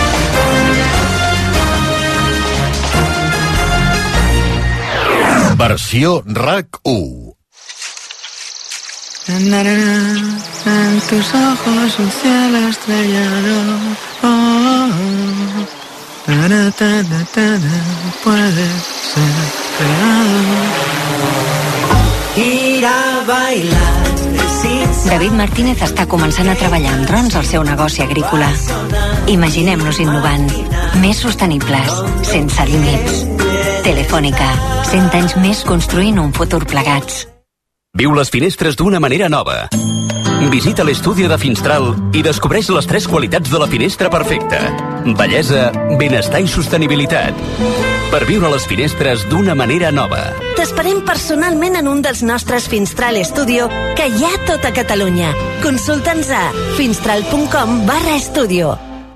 Versió RAC u. En tus ojos un cielo estrellado. Oh, ta, ta, ta, ta, puede ser creado. Ir a bailar. David Martínez està començant a treballar amb drons al seu negoci agrícola. Imaginem-nos innovant, més sostenibles, sense límits. Telefònica, cent anys més construint un futur plegats. Viu les finestres d'una manera nova. Visita l'estudi de Finstral i descobreix les tres qualitats de la finestra perfecta. Bellesa, benestar i sostenibilitat. Per viure les finestres d'una manera nova. T'esperem personalment en un dels nostres Finstral Studio que hi ha a tota Catalunya. Consulta'ns a finstral punt com barra estudio.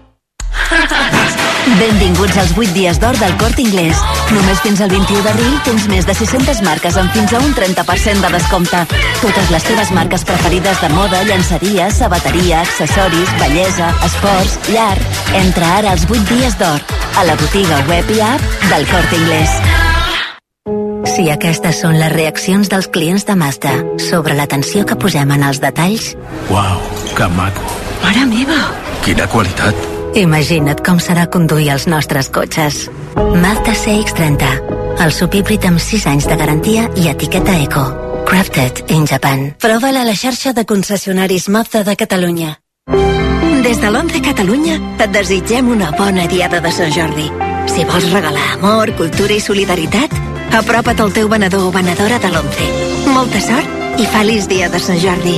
Benvinguts als vuit dies d'or del Corte Inglés. Només fins al vint-i-u d'abril tens més de sis-centes marques amb fins a un trenta per cent de descompte. Totes les teves marques preferides de moda, llançeria, sabateria, accessoris, bellesa, esports, llar. Entra ara als vuit dies d'or. a la botiga web i app del Corte Inglés. Si aquestes són les reaccions dels clients de Mazda sobre l'atenció que posem en els detalls... Uau, que maco. Mare meva! Quina qualitat. Imagina't com serà conduir els nostres cotxes. Mazda C X trenta, el subhíbrid amb sis anys de garantia i etiqueta Eco. Crafted in Japan. Prova-la a la xarxa de concessionaris Mazda de Catalunya. Des de l'onze Catalunya et desitgem una bona diada de Sant Jordi. Si vols regalar amor, cultura i solidaritat, apropa't al teu venedor o venedora de l'onze. Molta sort i feliç dia de Sant Jordi.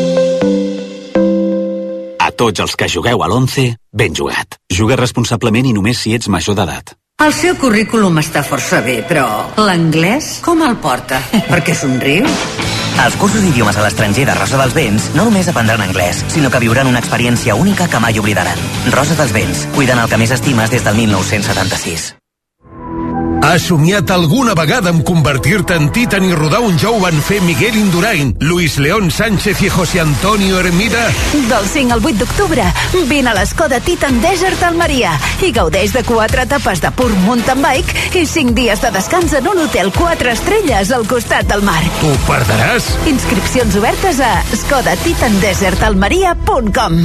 A tots els que jugueu a l'onze, ben jugat. Juga responsablement i només si ets major d'edat. El seu currículum està força bé, però l'anglès com el porta? Per què somriu? Als cursos d'idiomes a l'estranger de Rosa dels Vents no només aprendran anglès, sinó que viuran una experiència única que mai oblidaran. Rosa dels Vents, cuidant el que més estimes des del mil nou-cents setanta-sis. Has somiat alguna vegada amb convertir-te en Titan i rodar un jou van fer Miguel Indurain, Luis León Sánchez i José Antonio Hermida? Del cinc al vuit d'octubre, vine a l'Skoda Titan Desert Almeria i gaudeix de quatre etapes de pur mountain bike i cinc dies de descans en un hotel quatre estrelles al costat del mar. T'ho perdràs? Inscripcions obertes a skoda titan desert almeria punt com.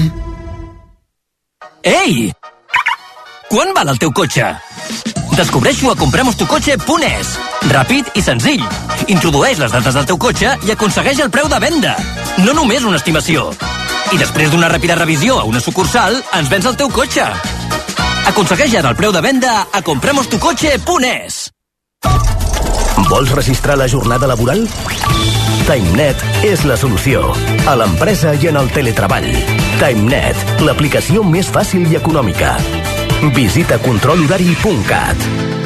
Ei! Quan val el teu cotxe? Descobreix-ho a compremos tu coche punt es. Ràpid i senzill. Introdueix les dades del teu cotxe i aconsegueix el preu de venda. No només una estimació. I després d'una ràpida revisió a una sucursal, ens vens el teu cotxe. Aconsegueix ara el preu de venda a compremos tu coche punt es. Vols registrar la jornada laboral? TimeNet és la solució. A l'empresa i en el teletreball. TimeNet, l'aplicació més fàcil i econòmica. Visita control horari punt cat.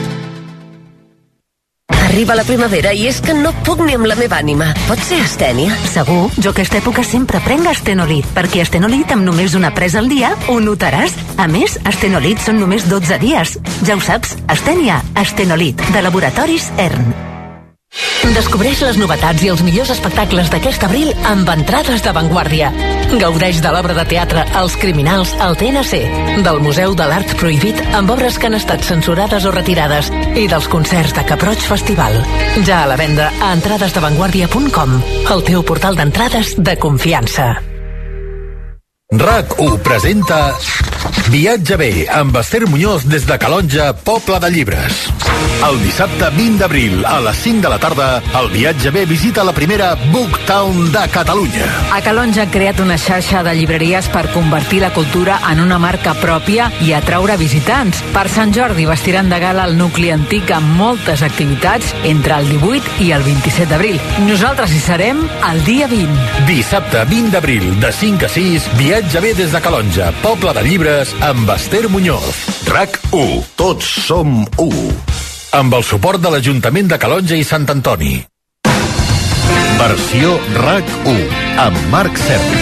Arriba la primavera i és que no puc ni amb la meva ànima. Pot ser astènia? Segur, jo aquesta època sempre prenc Astenolit, perquè Astenolit amb només una presa al dia ho notaràs. A més, Astenolit són només dotze dies. Ja ho saps, astènia, Astenolit, de Laboratoris Ern. Descobreix les novetats i els millors espectacles d'aquest abril amb entrades d'avantguàrdia. Gaudeix de l'obra de teatre Els Criminals al T N C, del Museu de l'Art Prohibit amb obres que han estat censurades o retirades i dels concerts de Cap Roig Festival. Ja a la venda a entrades d'avantguàrdia punt com, el teu portal d'entrades de confiança. RAC u presenta Viatge bé amb Esther Muñoz des de Calonja, Poble de Llibres. El dissabte vint d'abril a les cinc de la tarda, el Viatge bé visita la primera Booktown de Catalunya. A Calonja han creat una xarxa de llibreries per convertir la cultura en una marca pròpia i atraure visitants. Per Sant Jordi vestiran de gala el nucli antic amb moltes activitats entre el divuit i el vint-i-set d'abril. Nosaltres hi serem el dia vint. Dissabte vint d'abril, de cinc a sis, Viatge bé des de Calonja, Poble de Llibres, amb Esther Muñoz. RAC u. Tots som u. Amb el suport de l'Ajuntament de Calonja i Sant Antoni. Versió RAC u, amb Marc Sergi.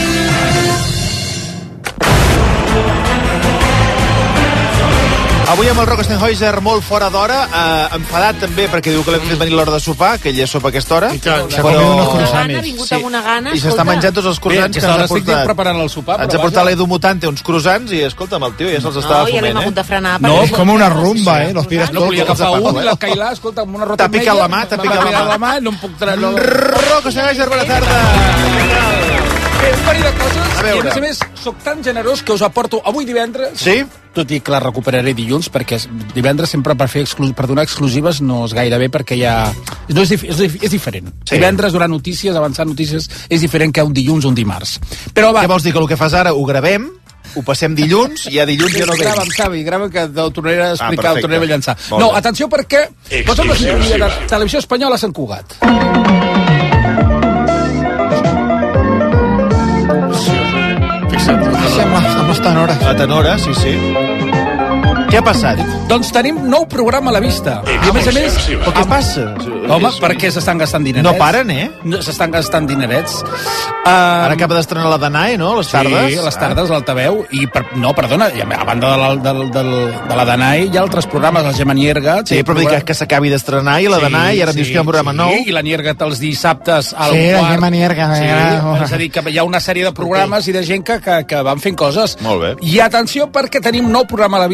Avui amb el Roc Stenhäuser molt fora d'hora, eh, enfadat també perquè diu que l'hem fet venir l'hora de sopar, que ell ja sopa a aquesta hora. S'ha comido unos croissants. Ha vingut amb una gana, I s'està menjant tots els croissants Bé, que ens ha estic portat. preparant el sopar, Ens però ha portat vaja. l'Edu Mutante uns croissants i, escolta'm, el tio ja se'ls estava No, ja l'hem foment, hagut eh? de frenar. No, perquè- és com una rumba, eh? Los pides No tots. volia No agafar agafar un, un, eh? la Cailà, escolta, amb una rota T'ha picat la mà, t'ha picat la mà. la mà, no em puc treure. No. Roc Stenhäuser, bona tarda. Bé, un parell de coses, A veure. i a més a més, soc tan generós que us aporto avui divendres. Sí? Tot i que la recuperaré dilluns, perquè divendres sempre per fer exclu per donar exclusives no és gaire bé, perquè ja... No és, dif és, dif és diferent. Sí. Divendres, donar notícies, avançar notícies, és diferent que un dilluns o un dimarts. Però va... Què vols dir, que el que fas ara ho gravem, ho passem dilluns, i a dilluns ja no Graven, vens? Xavi, graven que ho tornaré a explicar, perfecte. ho tornaré a llançar. Molt No, bé. atenció perquè... Posa'm la sintonia de Televisió Espanyola a Sant Cugat. Sembla, sembla tenora. La tenora, sí, sí. Què ha passat? Doncs tenim nou programa a la vista. I a més a més... Però què passa? Home, perquè s'estan gastant dinerets. No paren, eh? No, s'estan gastant dinerets. Uh, Ara acaba d'estrenar la Danae, no? Les tardes. Sí, les tardes, l'altaveu. I per, no, perdona, i a banda de la, del, del, de la Danae hi ha altres programes, la Gemma Nierga. Sí, però dic que, que s'acabi d'estrenar i la Danae, i ara em dius que hi ha un programa sí, nou. I la Nierga els dissabtes al Sí, la quart. Gemma Nierga, Sí, m'agrada. és a dir, que hi ha una sèrie de programes i de gent que, que, que van fent coses. Molt bé. I atenció, perquè tenim nou programa a la vista.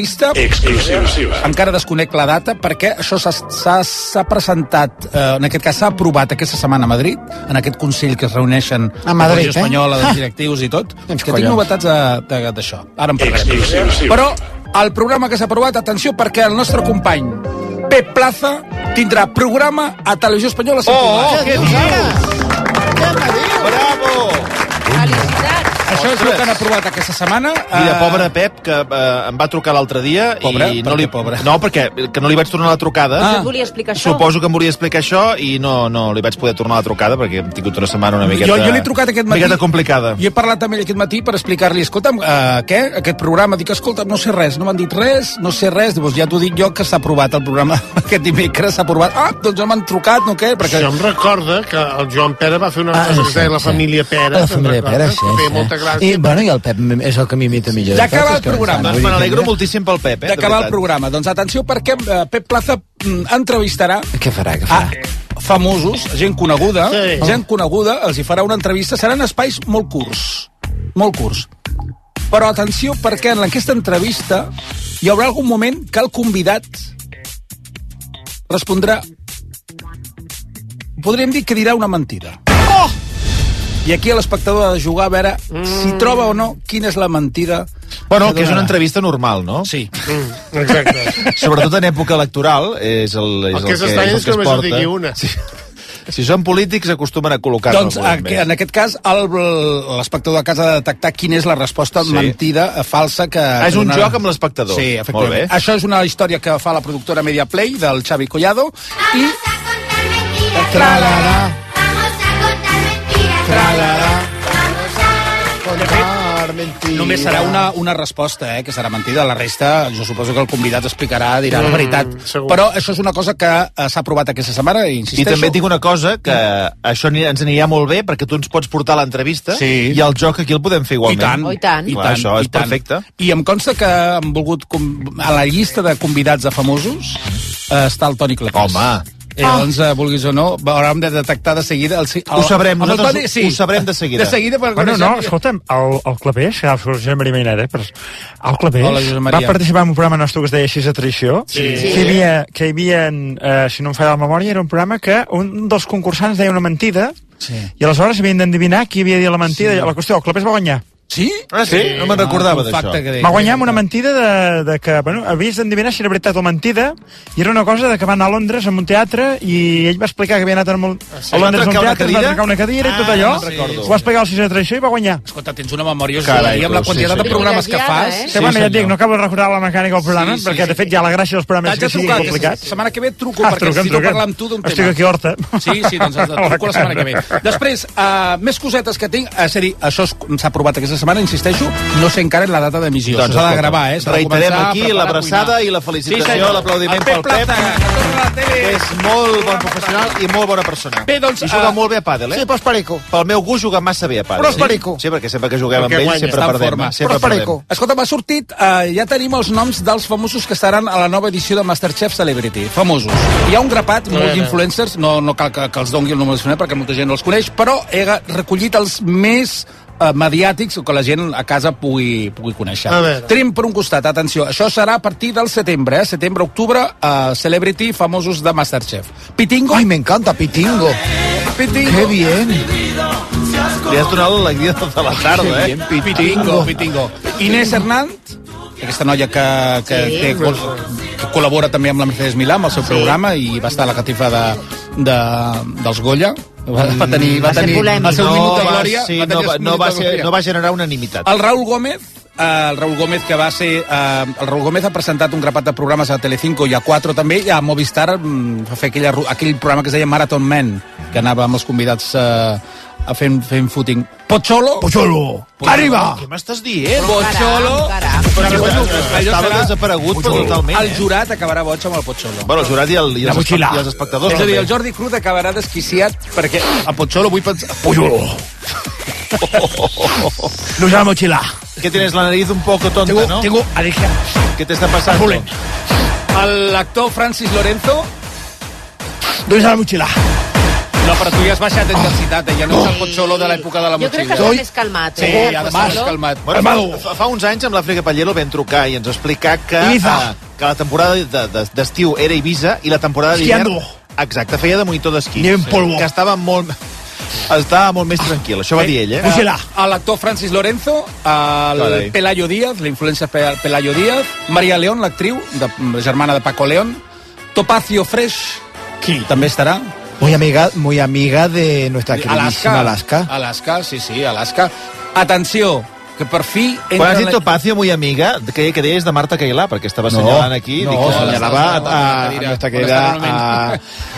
exclusiva. Encara desconec la data perquè això s'ha presentat, eh, en aquest cas s'ha aprovat aquesta setmana a Madrid, en aquest Consell que es reuneixen a Madrid, la espanyola, dels directius i tot, que tinc collons. novetats d'això. Ara en parlarem. Però el programa que s'ha aprovat, atenció, perquè el nostre company Pep Plaza tindrà programa a Televisió Espanyola. Oh, què dius? Bravo! Felicitats! Això és el que han aprovat aquesta setmana. Mira, pobre Pep, que eh, em va trucar l'altre dia pobre? i no li... Pobre? No, perquè que no li vaig tornar la trucada. Ah. Et volia explicar això? Suposo que em volia explicar això i no, no li vaig poder tornar la trucada perquè hem tingut una setmana una miqueta... Jo, jo l'he trucat aquest matí. Una miqueta complicada. Jo he parlat amb ell aquest matí per explicar-li, escolta'm, uh, què? Aquest programa, dic, escolta, no sé res, no m'han dit res, no sé res, doncs ja t'ho dic jo que s'ha aprovat el programa aquest dimecres, s'ha aprovat. Ah, doncs ja m'han trucat, no què? Perquè... Això em recorda que el Joan Pere va fer una Ah, cosa que sí, es deia la sí. família Pere. La família Pere, sí. Feia sí. molta gràcia. I, bueno, i el Pep és el que m'imita millor. de D'acabar tots, el és que programa. em Doncs sap, me vull dir n'alegro que- moltíssim pel Pep, eh? de D'acabar el veritat. programa. Doncs atenció, perquè uh, Pep Plaza mm, entrevistarà Què farà, què a farà? famosos, gent coneguda, Sí. gent coneguda, els hi farà una entrevista, seran espais molt curts, molt curts. Però atenció, perquè en aquesta entrevista hi haurà algun moment que el convidat respondrà, podríem dir que dirà una mentida. Oh! I aquí l'espectador ha de jugar a veure mm. si troba o no quina és la mentida. Bueno, que és una entrevista normal, no? Sí. Mm, exacte. Sobretot en època electoral és el, és El el, que que, s'estranya és el és que que es només porta. en digui una. Sí. Si són polítics acostumen a col·locar-lo Doncs molt en, bé. en aquest cas el- l'espectador a casa ha de detectar quina és la resposta Sí. mentida, eh, falsa que... Ah, és que un donarà. joc amb l'espectador. Sí, efectivament. Molt bé. Això és una història que fa la productora Media Play del Xavi Collado i... Tra-la-la. Tra-la-la. Contar mentida. Només serà una, una resposta, eh, que serà mentida. La resta, jo suposo que el convidat explicarà, dirà la Mm, veritat. segur. Però això és una cosa que eh, s'ha aprovat aquesta setmana, i I insisteixo... també tinc una cosa, que això ni- ens anirà molt bé, perquè tu ens pots portar a l'entrevista Sí. i el joc aquí el podem fer I igualment. tant, Oh, i tant. i Clar, tant, això és i tant. perfecte. I em consta que han volgut... com- A la llista de convidats de famosos eh, està el Toni Clapés. Home. I doncs, eh, vulguis o no, haurem de detectar de seguida... El, el, Ho sabrem, amb el nosaltres Toni, ho- sí. ho sabrem de seguida. De seguida, per Bueno, no, escolta'm, el, el Clapés, que el Josep Maria Mainet, eh, però el Clapés Hola, Josep Maria. va participar en un programa nostre que es deia Sis a Traïció, Sí. que hi havia, que hi havia eh, si no em falla la memòria, era un programa que un dels concursants deia una mentida, Sí. i aleshores havien d'endevinar qui havia dit la mentida, sí. I la qüestió, el Clapés va guanyar. Sí? Ah, sí? No me'n recordava un d'això. facte que deia. Va guanyar amb una mentida de, de que, bueno, havies d'endevinar si era veritat o mentida, i era una cosa de que va anar a Londres a un teatre i ell va explicar que havia anat a, molt, sí? a Londres a un Va trencar una teatre, es va cadira? trencar una cadira i tot Ah, allò, no me'n recordo. ho va explicar al Sis a Traïció i va guanyar. Escolta, tens una memòria, Carai, i amb la tu, quantitat sí, de sí. programes que fas... Eh? Sí, bueno, ja et dic, no acabo de recordar la mecànica del programa, Sí, sí, perquè sí. de fet ja la gràcia dels programes T'haig és de que siguin trucar, complicats. aquesta setmana que ve truco, Ah, perquè truca'm, necessito truca'm. parlar amb tu d'un tema. Estic aquí a Horta. Sí, sí, doncs has de truco la setmana que ve. Després, uh, més cosetes que tinc, és a dir, això es- s'ha aprovat aquesta setmana, insisteixo, no sé encara la data d'emissió, Doncs, s'ha de escolta, gravar, eh? S'ha de reiterem començar a aquí preparar, l'abraçada cuinar. i la felicitació, Sí, senyor. l'aplaudiment El pel Pep, Plaza, que torna a la tele. que és molt bon professional i molt bona persona. Bé, doncs, I juga eh, molt bé a pàdel, eh? Sí, però és perico. Pel meu gust juga massa bé a pàdel. Però és perico. Sí, perquè sempre que juguem amb Perquè ell guanya, sempre està en perdem. forma. eh? Sempre Però és perdem. perico. Escolta, m'ha sortit, eh, ja tenim els noms dels famosos que estaran a la nova edició de Masterchef Celebrity. Famosos. Hi ha un grapat, molts veure. influencers, no, no cal que, que els doni el número de telèfon perquè molta gent no els coneix, però he ga- recollit els més eh, mediàtics o que la gent a casa pugui, pugui conèixer. A veure. Tenim per un costat, atenció, això serà a partir del setembre, eh? setembre-octubre, uh, Celebrity, famosos de Masterchef. Pitingo. Ay, me encanta Pitingo. Pitingo. Qué bien. Li has donat l'alegria de la tarda, eh? Pitingo, Pitingo. Inés Hernández, aquesta noia que, que, Sí. té, que col·labora també amb la Mercedes Milà, amb el seu Sí. programa, i va estar a la catifa de, de, dels Goya. Va, va tenir, va Va ser tenir polèmic. el seu No minut de va- glòria. sí, va tenir no el va- seu no minut va de ser- glòria. no va generar unanimitat. El Raúl Gómez, eh, el Raúl Gómez que va ser... Eh, el Raúl Gómez ha presentat un grapat de programes a Telecinco i a quatre també, i a Movistar mm, va fer aquella, ru- aquell programa que es deia Marathon Man, que anava amb els convidats eh, a fent, fent footing. Pocholo. Pocholo. Arriba. Què m'estàs dient? Pocholo. Caram, Però, bueno, Allò estava serà- desaparegut però totalment. El eh? jurat acabarà boig amb el Pocholo. Bueno, el jurat i, el, i, els, espe- i els espectadors. És a dir, el també. Jordi Cruz acabarà desquiciat perquè a Pocholo vull pensar... Pocholo. Nos llama mochila. Que tienes la nariz un poco tonta, Tengo, ¿no? tengo alergia. ¿Qué te está pasando? Polen. L'actor Francis Lorenzo. Nos llama mochila. No, però tu ja has baixat d'intensitat, eh? Ja no ets el Pocholo de l'època de la Jo crec que motxilla. està més calmat, Sí, eh? ja està més calmat. Bueno, fa, fa uns anys amb l'Àfrica Pallero vam trucar i ens va explicar que, uh, que la temporada de- de- d'estiu era Ibiza i la temporada d'hivern... Esquiando. Exacte, feia de monitor d'esquí. Nieve en polvo. Que estava molt... Estava molt més tranquil, això va dir ell, eh? A l'actor Francis Lorenzo, el Carai. Pelayo Díaz, la influencer Pe- Pelayo Díaz, Maria León, l'actriu, de, germana de Paco León, Topacio Fresh, qui també estarà. Muy amiga, muy amiga de nuestra queridísima Alaska. Alaska, sí, sí, Alaska. Atenció, que per fi... Quan has dit la- Topacio muy amiga, que, que deies de Marta Cailà, perquè estava assenyalant aquí. no, dic que- señalaba a, a, a nuestra querida a,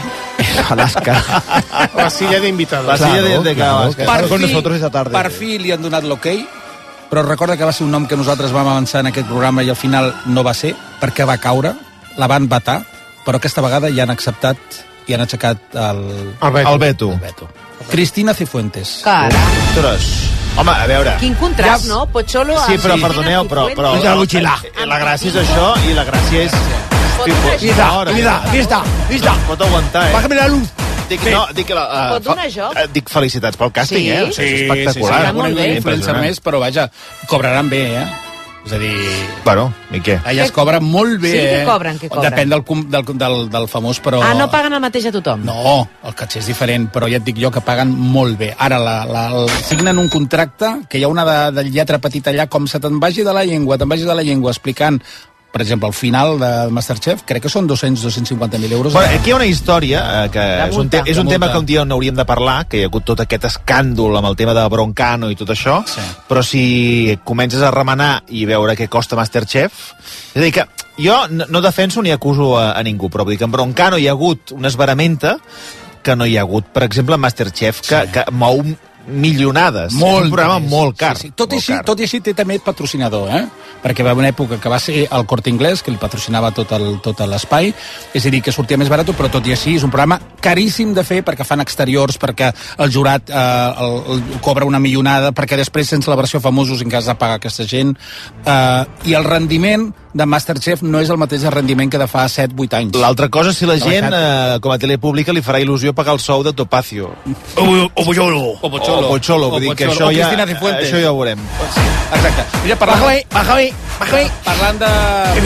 Alaska. La silla de invitados. La silla de, de claro, Alaska. que está con nosotros esta tarde. Per fi li han donat l'ok, però recorda que va ser un nom que nosaltres vam avançar en aquest programa i al final no va ser, perquè va caure, la van vetar, però aquesta vegada ja han acceptat i han aixecat el... El veto. El veto. El veto. Cristina Cifuentes. Caram. Ostres. Home, a veure... Quin contrast, no? Pocholo Sí, amb però Cristina perdoneu, però... però Cifuentes. eh, la gràcia és això i la gràcia és... Lista, lista, lista, lista. Pot aguantar, eh? Bájame la luz. Dic, no, dic, que la, uh, Pot donar joc? uh, dic felicitats pel càsting, Sí? eh? O sigui, és espectacular. Sí, sí, sí, molt bé. una influencer més, però vaja, cobraran bé, eh? És a dir... Bueno, i què? Ella es cobra molt bé, Sí, què eh? cobren, què cobren? Depèn del, com- del, del, del famós, però... Ah, no paguen el mateix a tothom? No, el caché és diferent, però ja et dic jo que paguen molt bé. Ara la, la, el, signen un contracte, que hi ha una de, de lletra petita allà, com se te'n vagi de la llengua, te'n vagi de la llengua, explicant, per exemple, al final de Masterchef, crec que són dos-cents a dos-cents cinquanta mil euros. Bueno, aquí hi ha una història eh, que és un, te és un De tema multa. que un dia n'hauríem de parlar, que hi ha hagut tot aquest escàndol amb el tema de Broncano i tot això, Sí. però si comences a remenar i veure què costa Masterchef... És a dir, que jo no no defenso ni acuso a, a ningú, però vull dir que en Broncano hi ha hagut una esveramenta que no hi ha hagut, per exemple, en Masterchef, que, que mou milionades. Molt és un programa més. molt car. Sí, sí. Tot, i molt així, car. tot i així té també patrocinador, eh? Perquè va haver una època que va ser el Corte Inglés, que li patrocinava tot el- tot l'espai, és a dir, que sortia més barat, però tot i així és un programa caríssim de fer perquè fan exteriors, perquè el jurat eh, el, el, cobra una milionada, perquè després sense la versió famosos en cas de pagar aquesta gent, eh, i el rendiment de Masterchef no és el mateix rendiment que de fa set vuit anys. L'altra cosa, si la Ha gent, baixat. eh, com a tele pública, li farà il·lusió pagar el sou de Topacio. O, o Pocholo. O Pocholo. O Pocholo, vull dir que Pocholo. això O ja, Cristina Cifuentes. això ja ho veurem. Exacte. Mira, parlant, Bájame, bájame, bájame. parlant de,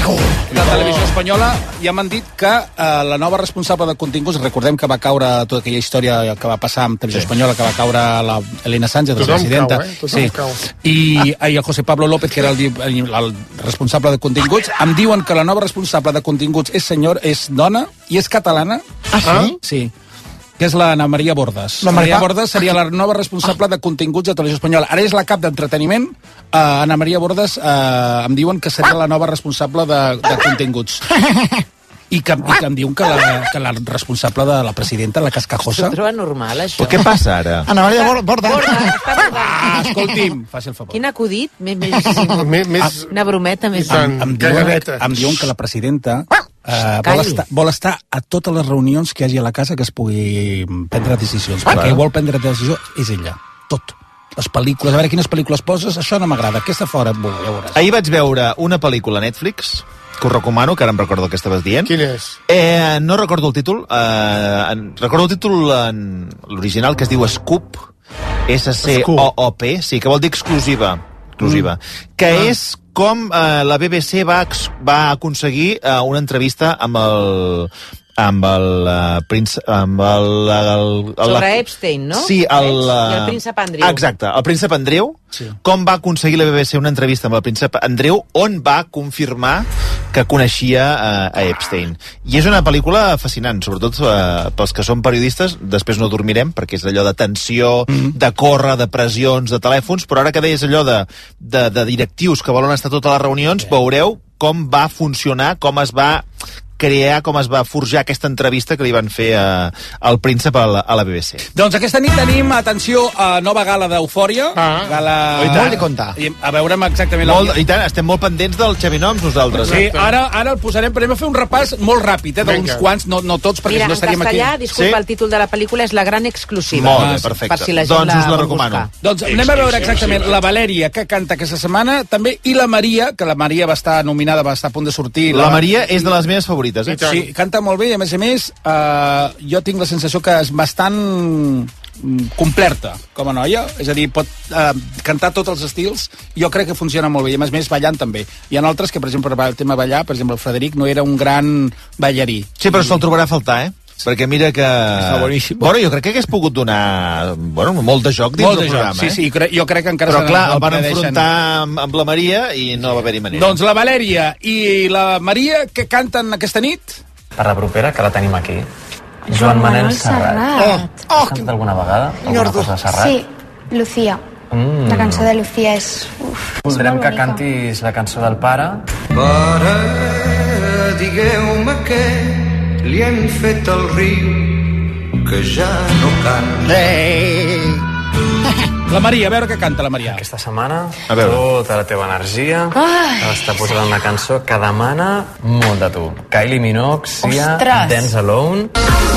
de televisió espanyola, ja m'han dit que eh, la nova responsable de continguts, recordem que va caure tota aquella història que va passar amb televisió sí. espanyola, que va caure la Elena Sánchez, la Tothom presidenta. cau, eh? Tothom cau. I, i el José Pablo López, que era el, di- el, el responsable de continguts, em diuen que la nova responsable de continguts és senyor, és dona i és catalana. Ah, sí? Sí, que és la Ana Maria Bordes. La La Maria Marta- Bordes seria la nova responsable de continguts de televisió espanyola. Ara és la cap d'entreteniment. Uh, Ana Maria Bordes uh, em diuen que seria la nova responsable de, de continguts. I que, i que em diuen que la, que la responsable de la presidenta, la Cascajosa... S'ho troba normal, això? Però què passa ara? Ana Maria Borda. Borda. Ah, escolti'm, faci el favor. Quin acudit? Més, més, Més- més- una brometa més... Em, em, diuen, Cagadeta. em diuen que la presidenta eh, vol, Calli. estar, vol estar a totes les reunions que hi hagi a la casa que es pugui prendre decisions. Perquè qui vol prendre decisió és ella. Tot. Les pel·lícules, a veure quines pel·lícules poses, això no m'agrada, aquesta fora, bo, ja veuràs. Ahir vaig veure una pel·lícula a Netflix, que us recomano, que ara em recordo el que estaves dient. Quin és? Eh, no recordo el títol. Eh, en, recordo el títol en l'original, que es diu Scoop. S C O O P. Sí, que vol dir exclusiva. Exclusiva. Mm. Que ah. és com eh, la B B C va, ex- va aconseguir eh, una entrevista amb el amb el uh, príncep... amb el, el, el, Sobre Epstein, no? Sí, el... I el eh, príncep Andreu. Exacte, el príncep Andreu. Sí. Com va aconseguir la B B C una entrevista amb el príncep Andreu on va confirmar que coneixia uh, a Epstein. I és una pel·lícula fascinant, sobretot uh, pels que som periodistes, després no dormirem, perquè és allò de tensió, mm -hmm. de córrer, de pressions, de telèfons, però ara que deies allò de, de, de directius que volen estar a totes les reunions, sí. veureu com va funcionar, com es va crear, com es va forjar aquesta entrevista que li van fer a, al príncep a la, a la B B C. Doncs aquesta nit tenim, atenció, a nova gala d'Eufòria. Ah. Gala... I tant. Molt de contar. I a veure'm exactament... Molt, I tant, estem molt pendents del Xavi Noms, nosaltres. Sí, eh? ara, ara el posarem, però anem a fer un repàs molt ràpid, eh, d'uns Vinga. quants, no, no tots, perquè Mira, si no en estaríem castellà, aquí. disculpa, Sí? el títol de la pel·lícula és La gran exclusiva. Molt bé, perfecte. Per si la gent Doncs us la vol recomano. buscar. Doncs anem a veure exactament la Valèria, que canta aquesta setmana, també, i la Maria, que la Maria va estar nominada, va estar a punt de sortir. La Maria és de les meves favorites. favorites, eh? Sí, canta molt bé i, a més a més, eh, jo tinc la sensació que és bastant complerta com a noia, és a dir, pot eh, cantar tots els estils, jo crec que funciona molt bé, i a més a més ballant també. Hi ha altres que, per exemple, per el tema ballar, per exemple, el Frederic no era un gran ballarí. Sí, però se'l trobarà a faltar, eh? Perquè mira que... Està boníssim. Bueno, jo crec que hagués pogut donar bueno, molt de joc dins molt del de programa, joc, sí, eh? sí, cre jo crec que encara... Però clar, el van penedeixen. enfrontar amb, amb la Maria i no va haver-hi manera. Doncs la Valèria i la Maria, que canten aquesta nit? Per la propera, que la tenim aquí. Joan Manel Serrat. Oh, oh, Has cantat alguna vegada? Alguna cosa de Serrat? Sí, Lucía. Mm. La cançó de Lucía és... Uf, Voldrem és que cantis la cançó del pare. Pare, digueu-me què li hem fet al riu que ja no canta. Ei! La Maria, a veure què canta la Maria. Aquesta setmana, a tota la teva energia està posant una cançó que demana molt de tu. Kylie Minogue, Sia, Ostres. Dance Alone.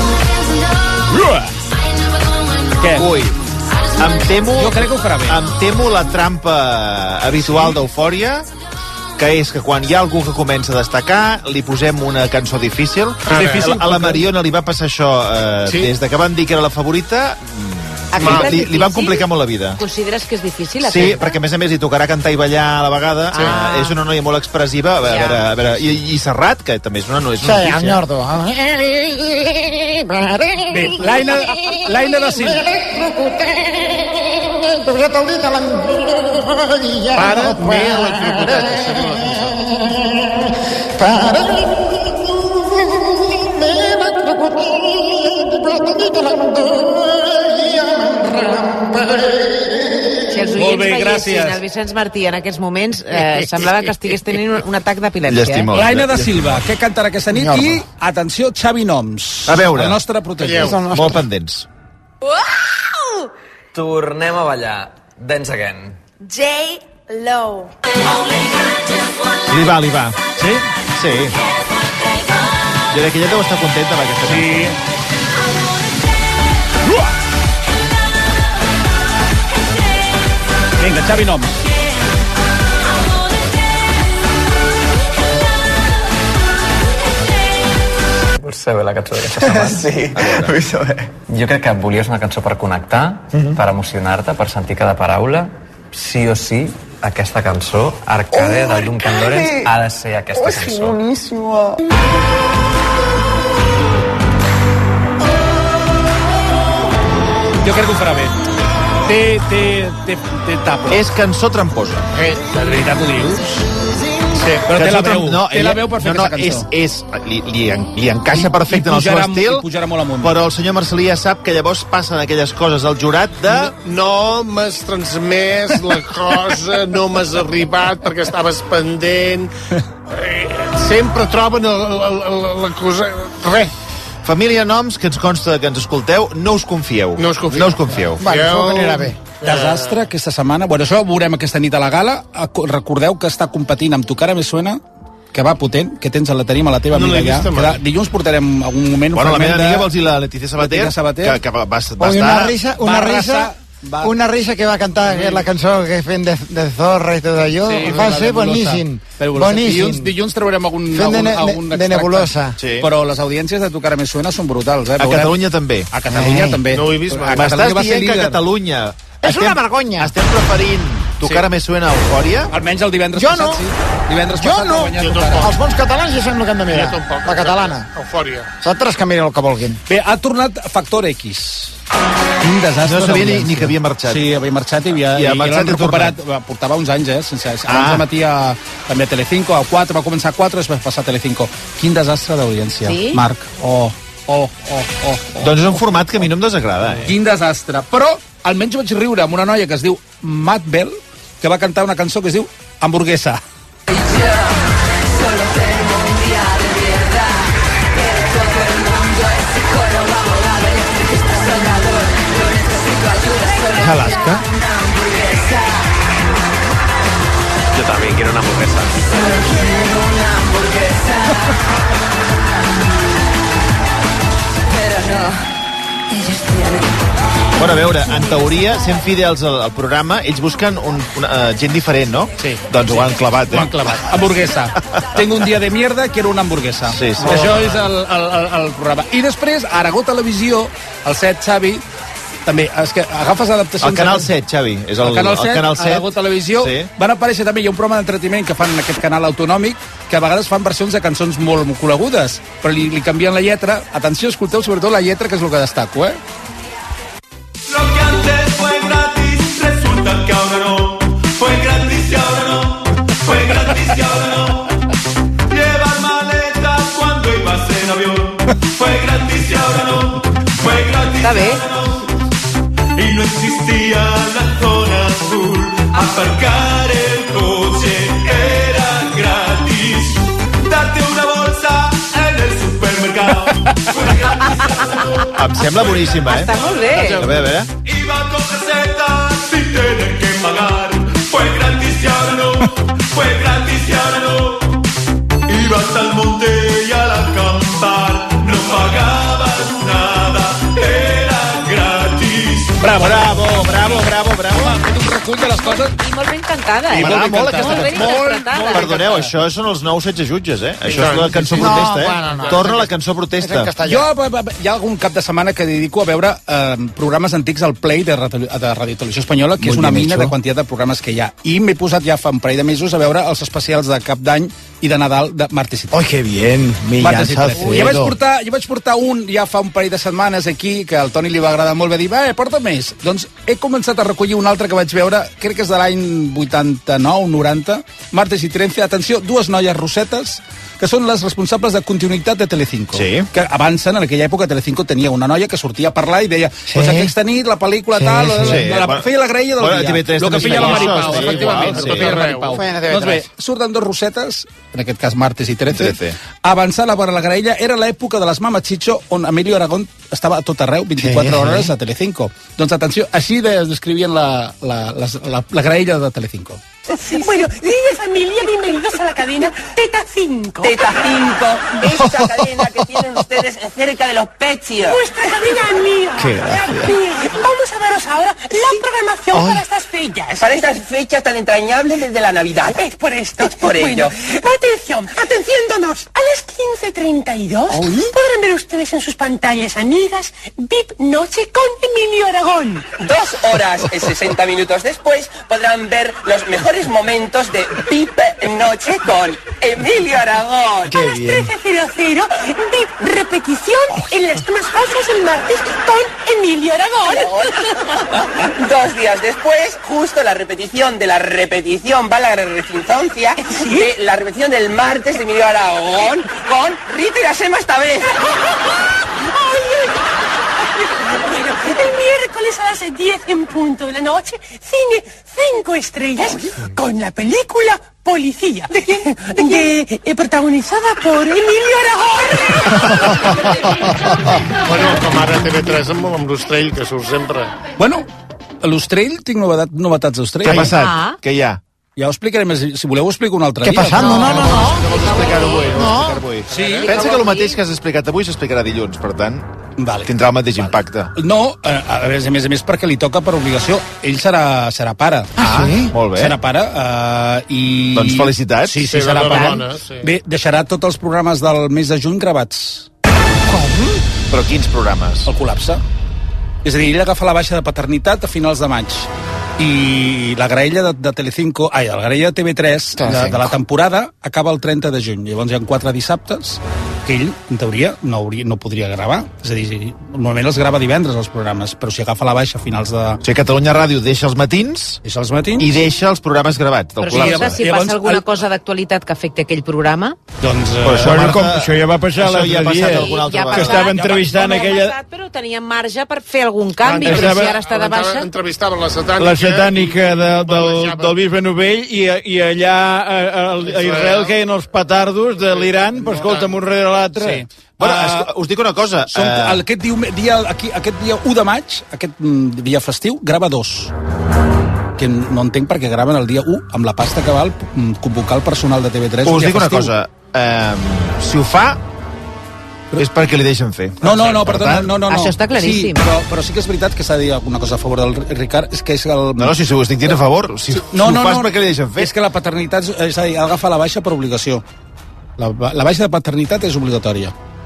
Què? Ui, em temo... Jo crec que ho farà bé. Em temo la trampa habitual d'Eufòria, que és que quan hi ha algú que comença a destacar, li posem una cançó difícil. Ah, difícil a la Mariona li va passar això eh, Sí? des de que van dir que era la favorita. Aquesta és Li, li van difícil? complicar molt la vida. Consideres que és difícil? Sí, aquesta? perquè a més a més li tocarà cantar i ballar a la vegada. Sí. Ah. És una noia molt expressiva. A veure, Ja. a veure, a veure. I, I Serrat, que també és una noia. És Sí, una el nyordo. Bé, l'Aina, l'Aina de Silva. Posat el dit a l'endolla. Para, m'he electrocutat. Això és una cançó. Para, m'he electrocutat. Posat el dit a l'endolla. Si els Molt oients bé, veiessin gràcies. el Vicenç Martí en aquests moments, eh, semblava que estigués tenint un, un atac d'epilèpsia. Eh? L'Aina de Silva, què cantarà aquesta nit? I, atenció, Xavi Noms. A veure. El nostre protegit. Molt pendents. Uau! Tornem a ballar. Dance Again. J-Lo. Li va, li va. Sí? Sí. Jo crec que ja deu estar contenta amb aquesta Sí. cançó. Vinga, Xavi Noms. Vols saber la cançó d'aquesta setmana? Sí, vull saber. Jo crec que volies una cançó per connectar, per emocionar-te, per sentir cada paraula. Sí o sí, aquesta cançó, Arcade, Oh, del Duncan Arcade! Lawrence, ha de ser aquesta Oh, sí, cançó. boníssima. Jo crec que ho farà bé. Té, té, té, té table. És cançó tramposa. Eh, de veritat ho dius? Sí, però té la veu. No, té ella, la veu per fer no, no, aquesta cançó. És, és, li, li, en- li encaixa perfecte en el seu pujarà, estil, i pujarà molt amunt. però el senyor Marcelí ja sap que llavors passen aquelles coses al jurat de... No m'has transmès la cosa, no m'has arribat perquè estaves pendent. Eh, sempre troben el, el, el, la cosa... Res. Família Noms, que ens consta que ens escolteu, no us confieu. No us confieu. No us confieu. Bueno, segur que anirà bé. Desastre aquesta setmana. Bueno, això ho veurem aquesta nit a la gala. Aco- Recordeu que està competint amb Tu cara me suena, que va potent, que tens la tenim a la teva No amiga l'he ja. vista mai. Que la- dilluns portarem algun moment un Bueno, la fragment meva de... amiga vols dir la Letícia Sabater, Letícia Sabater. que, que va, va, va Ui, estar... una risa, una va risa, arrasar, va- una risa que va cantar que la cançó que fent de, de Zorra i tot allò, Sí, va la ser nebulosa. boníssim, Nebulosa. boníssim. Dilluns, dilluns traurem algun, Fent de algun, ne- algun de extracte. nebulosa. Sí. Però les audiències de Tu cara me suena són brutals. Eh? A Veurem- Catalunya també. A Catalunya Ai, també. no ho he vist mai. A Catalunya M'estàs va ser dient que a líder. Catalunya... És una vergonya. Estem preferint Tu Sí. cara me suena a Eufòria? Almenys el divendres Jo passat, no. sí. Divendres Jo passat no. va guanyar Jo Tu tampoc. cara. Els bons catalans ja sabem el que hem de mirar. Jo tampoc. La catalana. Eufòria. Els altres que mirin el que vulguin. Bé, ha tornat Factor X. Quin desastre. No sabia ni, d'audiència. ni que havia marxat. Sí, havia marxat i, havia, I ha i, marxat l'han i ha recuperat. Va, portava uns anys, eh? Sense, abans Ah. emetia també a Telecinco, a quatre, va començar a quatre, després va passar a Telecinco. Quin desastre d'audiència, Sí? Marc. Oh, oh, oh, oh, oh. Doncs és un format que a mi no em desagrada, eh? Quin desastre. Però almenys vaig riure amb una noia que es diu Matt Bell, que va cantar una cançó que es diu Hamburguesa. És Alaska. Yo también quiero una hamburguesa. Bueno, a veure, en teoria, sent fidels al, al programa, ells busquen un, una, uh, gent diferent, no? Sí. Doncs ho han clavat, eh? Ho han clavat. Hamburguesa. Tengo un dia de mierda, quiero una hamburguesa. Sí, sí. Això és el, el, el, el programa. I després, a Aragó Televisió, el set, Xavi, també, és que agafes adaptacions... El Canal set, Xavi. És el, el Canal set, el Canal set. Aragó Televisió. Sí. Van aparèixer també, hi ha un programa d'entreteniment que fan en aquest canal autonòmic, que a vegades fan versions de cançons molt conegudes, però li, li canvien la lletra. Atenció, escolteu sobretot la lletra, que és el que destaco, eh? Lo que antes fue gratis, resulta que ahora no. Fue gratis y ahora no. Fue gratis y ahora no. Llevar maletas cuando ibas en avión. Fue gratis y ahora no. Fue gratis y ahora no. Y no existía la zona azul. Aparcar el coche era gratis. Darte una bolsa en el supermercado. Fue gratis y ahora no. Em sembla boníssima, eh? Està molt bé. A veure, a veure. Iba con recetas sin tener que pagar. Fue gratis y ahora no. Fue gratis y ahora no. Ibas al monte y al acampar. No pagabas nada. Era gratis. Bravo, bravo, bravo, bravo, bravo. Ha fet un recull de les coses. I molt ben cantada, eh? I molt, molt aquesta Molt ben interpretada. Perdoneu, això són els nous setze jutges, eh? Això és No, la cançó no, protesta, eh? bueno, no. Torna la cançó protesta. Jo, hi ha algun cap de setmana que dedico a veure eh, programes antics al Play de, Radio, de Radio Televisió Espanyola, que Muy és una bien mina hecho. de quantitat de programes que hi ha. I m'he posat ja fa un parell de mesos a veure els especials de Cap d'Any i de Nadal de Martes i Trece. ¡Ay, qué bien! Mi Martes i Salcedo. Trece. Jo vaig, portar, jo vaig portar un ja fa un parell de setmanes aquí, que al Toni li va agradar molt, va dir, va, eh, porta més. Doncs he començat a recollir un altre que vaig veure, crec que és de l'any vuitanta-nou, noranta, Martes i Trece. Atenció, dues noies rossetes, que són les responsables de continuïtat de Telecinco. Sí. Que avancen, en aquella època Telecinco tenia una noia que sortia a parlar i deia, sí. pues aquesta nit la pel·lícula Sí, tal, sí. la, la, feia la graella del Bueno, dia. T V tres Lo que també feia la feia Maripau, això, sí, efectivament. igual, Lo que sí. feia la Maripau. Feien a T V tres. Doncs bé, surten dos rossetes, en aquest cas Martes i Trece, Trece. avançant a veure la graella, era l'època de les Mamachicho, on Emilio Aragón estava a tot arreu, vint-i-quatre Sí, sí. hores a Telecinco. Doncs atenció, així de- descrivien la, la, la, la, la graella de Telecinco. Bueno, niña familia, bienvenidos a la cadena Teta cinco. Teta cinco, esta cadena que tienen ustedes cerca de los pechos. Vuestra cadena es mía. Qué gracia. Bien, vamos a veros ahora la programación Ay. para estas fechas. Para estas fechas tan entrañables desde la Navidad. Es por esto. Es por ello. Bueno, atención, atención todos. A las quince treinta y dos podrán ver ustedes en sus pantallas amigas V I P Noche con Emilio Aragón. Dos horas y sesenta minutos después podrán ver los mejores momentos de V I P Noche con Emilio Aragón. A las trece cero cero, V I P Repetición en las tomas falsas el martes con Emilio Aragón. Dos días después, justo la repetición de la repetición, va la refinzoncia, de la repetición del martes de Emilio Aragón con Rita y la Sema esta vez. Bueno, el miércoles a las diez en punto de la noche, cine cinco estrellas con la película Policía. ¿De quién? De, eh, protagonizada por Emilio Aragón. Bueno, com ara T V tres amb, amb l'Ostrell, que surt sempre. Bueno, a l'Ostrell tinc novetat, novetats d'Ostrell. Què ha passat? Ah. Què hi ha? Ja ho explicaré més. Si voleu, ho explico un altre Què dia. ha passat? No, no, no, no. No vols explicar-ho avui. No. vols explicar-ho avui. Sí. Pensa que el mateix que has explicat avui s'explicarà dilluns, per tant, Vale. tindrà el mateix impacte. No, eh, a més a més, a més perquè li toca per obligació. Ell serà, serà pare. Ah, sí? Molt bé. Serà pare eh, i... Doncs felicitats. Sí, sí, Sí, serà pare. enhorabona, sí. Bé, deixarà tots els programes del mes de juny gravats. Però quins programes? El col·lapse. És a dir, ell agafa la baixa de paternitat a finals de maig. I la graella de, de Telecinco, ai, la graella de T V tres de, de la temporada acaba el trenta de juny. Llavors hi ha quatre dissabtes que ell, en teoria, no, hauria, no podria gravar. És a dir, normalment els grava divendres, els programes, però si agafa la baixa a finals de... O sigui, Catalunya Ràdio deixa els matins Deixa els matins i deixa els programes gravats. Del Però si, col·lapse. si Llavors, passa alguna el- cosa d'actualitat que afecti aquell programa... Doncs... Eh, Però això, Bueno, Marta, com, això ja va passar això ja ha l'altre passat dia. alguna altra Ja ha vegada. Que passat. estava entrevistant No, aquella... Passat, però teníem marge per fer algun canvi, Estava- però si ara està de baixa... Entrevistava la satànica. La satànica de, del, del bisbe Novell i, i allà a, a, a Israel que eren els petardos de l'Iran, però escolta'm, un rere l'altre. Sí. Bueno, Ah, es- us dic una cosa. Som, eh, el, aquest, diu, dia, aquí, aquest dia u de maig, aquest mm, dia festiu, grava dos. Que no entenc per què graven el dia u amb la pasta que val mm, convocar el personal de T V tres. un Us dia dic una festiu. cosa. Eh, si ho fa, és perquè li deixen fer. No, no, no, perdona, no, no, no. Això està claríssim. Sí, però, però sí que és veritat que s'ha de dir alguna cosa a favor del Ricard, és que és el... No, no, si ho estic dient a favor, si, no, si no, ho fas no, perquè li deixen fer. És que la paternitat, és a dir, agafa la baixa per obligació. La, la baixa de paternitat és obligatòria.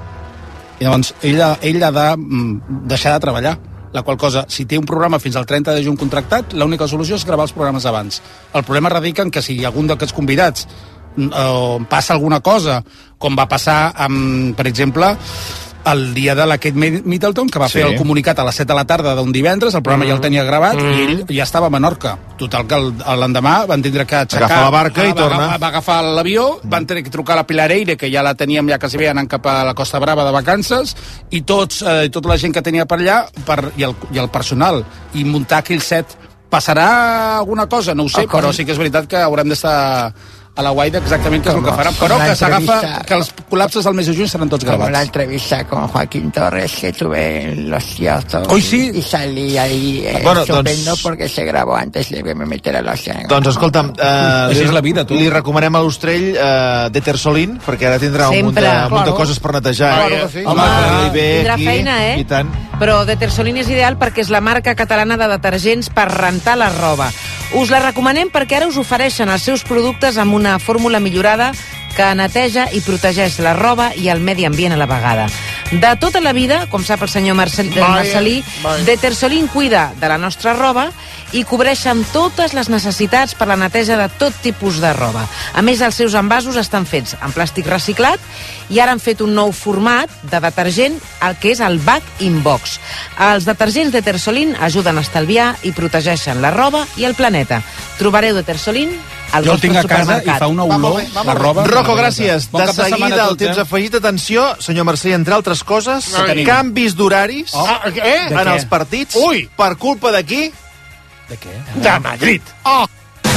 I llavors, ell, ell ha de mm, deixar de treballar. La qual cosa, si té un programa fins al trenta de juny contractat, l'única solució és gravar els programes abans. El problema radica en que si algun d'aquests convidats eh, passa alguna cosa, com va passar amb, per exemple, el dia de la Kate Middleton, que va sí. fer el comunicat a les set de la tarda d'un divendres, el programa mm. ja el tenia gravat, mm. i ell ja estava a Menorca. Total, que l'endemà van tindre que aixecar... Agafar la barca i va, tornar. Va, va agafar l'avió, mm. van tenir que trucar a la Pilar Eire, que ja la teníem ja quasi bé anant cap a la Costa Brava de vacances, i tots, eh, tota la gent que tenia per allà, per, i, el, i el personal, i muntar aquell set. Passarà alguna cosa? No ho sé, però sí que és veritat que haurem d'estar a la guaida exactament què és el que faran, però que s'agafa que els col·lapses del mes de juny seran tots gravats. Como la entrevista con Joaquín Torres que tuve en Los Ciertos. Hoy sí. Y salí ahí eh, bueno, estupendo doncs... porque se grabó antes de me meter a l'oceà. Doncs escolta'm, eh, li, és la vida, tu. li recomanem a l'Ostrell eh, d'Ether Solín, perquè ara tindrà un munt, de, un munt de coses per netejar. Claro que sí. Home, Home bé, tindrà aquí, feina, eh? I tant. Però Ether Solín és ideal perquè és la marca catalana de detergents per rentar la roba. Us la recomanem perquè ara us ofereixen els seus productes amb una fórmula millorada que neteja i protegeix la roba i el medi ambient a la vegada. De tota la vida, com sap el senyor Marcel, Marcelí, Ether Solín cuida de la nostra roba i cobreixen totes les necessitats per la neteja de tot tipus de roba. A més, els seus envasos estan fets en plàstic reciclat i ara han fet un nou format de detergent, el que és el Back in Box. Els detergents d'Ether Solín ajuden a estalviar i protegeixen la roba i el planeta. Trobareu d'Ether Solín al jo el vostre tinc a casa supermercat. I fa una olor, la roba... Rocco, gràcies. Bon de cap de seguida, el temps eh? afegit. Atenció, senyor Marcell, entre altres coses, Ai. canvis d'horaris Oh, eh? en els partits. Ui. Per culpa de qui? De què? De Madrid. Oh!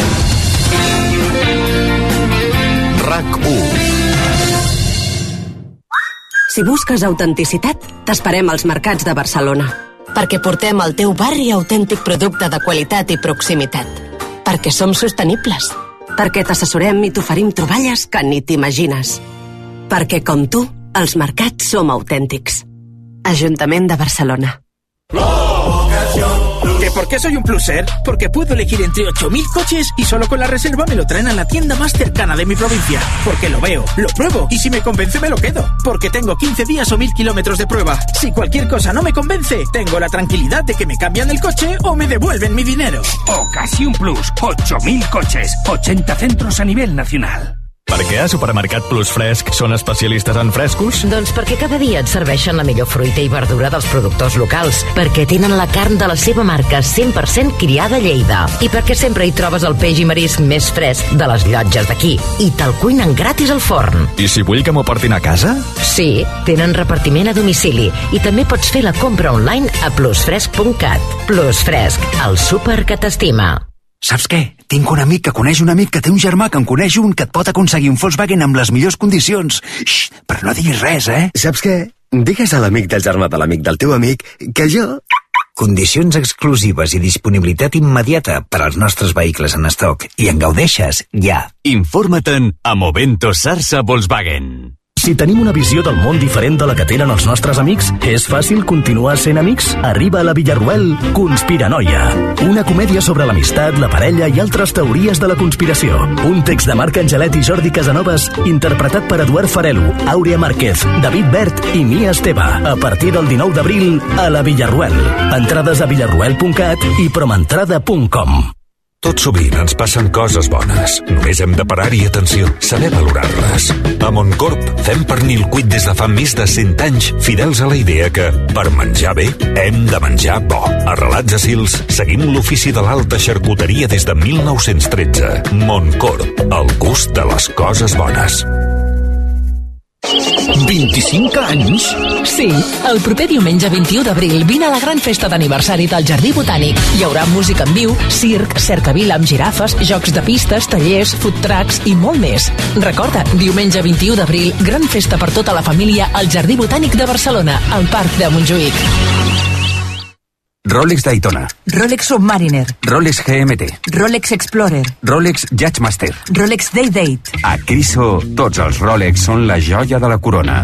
RAC u. Si busques autenticitat, t'esperem als mercats de Barcelona. Perquè portem al teu barri autèntic producte de qualitat i proximitat. Perquè som sostenibles. Perquè t'assessorem i t'oferim troballes que ni t'imagines. Perquè, com tu, els mercats som autèntics. Ajuntament de Barcelona. ¿Que por qué soy un pluser? Porque puedo elegir entre ocho mil coches y solo con la reserva me lo traen a la tienda más cercana de mi provincia. Porque lo veo, lo pruebo y si me convence me lo quedo. Porque tengo quince días o mil kilómetros de prueba. Si cualquier cosa no me convence, tengo la tranquilidad de que me cambian el coche o me devuelven mi dinero. Ocasión Plus, ocho mil coches, ochenta centros a nivel nacional. Per què a Supermercat Plus Fresc són especialistes en frescos? Doncs perquè cada dia et serveixen la millor fruita i verdura dels productors locals, perquè tenen la carn de la seva marca cent per cent criada a Lleida i perquè sempre hi trobes el peix i marisc més fresc de les llotges d'aquí i te'l cuinen gratis al forn. I si vull que m'ho portin a casa? Sí, tenen repartiment a domicili i també pots fer la compra online a plusfresc punt cat. Plus Fresc, el súper que t'estima. Saps què? Tinc un amic que coneix un amic que té un germà que en coneix un que et pot aconseguir un Volkswagen amb les millors condicions. Xxt, però no diguis res, eh? Saps què? Digues a l'amic del germà de l'amic del teu amic que jo... Condicions exclusives i disponibilitat immediata per als nostres vehicles en estoc i en gaudeixes ja. Informa't-en a Movento Sarsa Volkswagen. Si tenim una visió del món diferent de la que tenen els nostres amics, és fàcil continuar sent amics? Arriba a la Villarroel Conspiranoia. Una comèdia sobre l'amistat, la parella i altres teories de la conspiració. Un text de Marc Angelet i Jordi Casanovas, interpretat per Eduard Farelo, Àurea Márquez, David Bert i Mia Esteve. A partir del dinou d'abril, a la Villarroel. Entrades a villarroel punt cat i promentrada punt com. Tot sovint ens passen coses bones. Només hem de parar-hi atenció, saber valorar-les. A Montcorp fem pernil cuit des de fa més de cent anys, fidels a la idea que, per menjar bé, hem de menjar bo. A Relats a Sils seguim l'ofici de l'alta xarcuteria des de mil nou-cents tretze. Montcorp, el gust de les coses bones. vint-i-cinc anys? Sí, el proper diumenge vint-i-u d'abril vine a la gran festa d'aniversari del Jardí Botànic. Hi haurà música en viu, circ, cercavila amb girafes, jocs de pistes, tallers, food trucks i molt més. Recorda, diumenge vint-i-u d'abril, gran festa per tota la família al Jardí Botànic de Barcelona, al Parc de Montjuïc. Rolex Daytona, Rolex Submariner, Rolex G M T, Rolex Explorer, Rolex Judgemaster. Rolex Day Date. A Criso, tots els Rolex són la joia de la corona.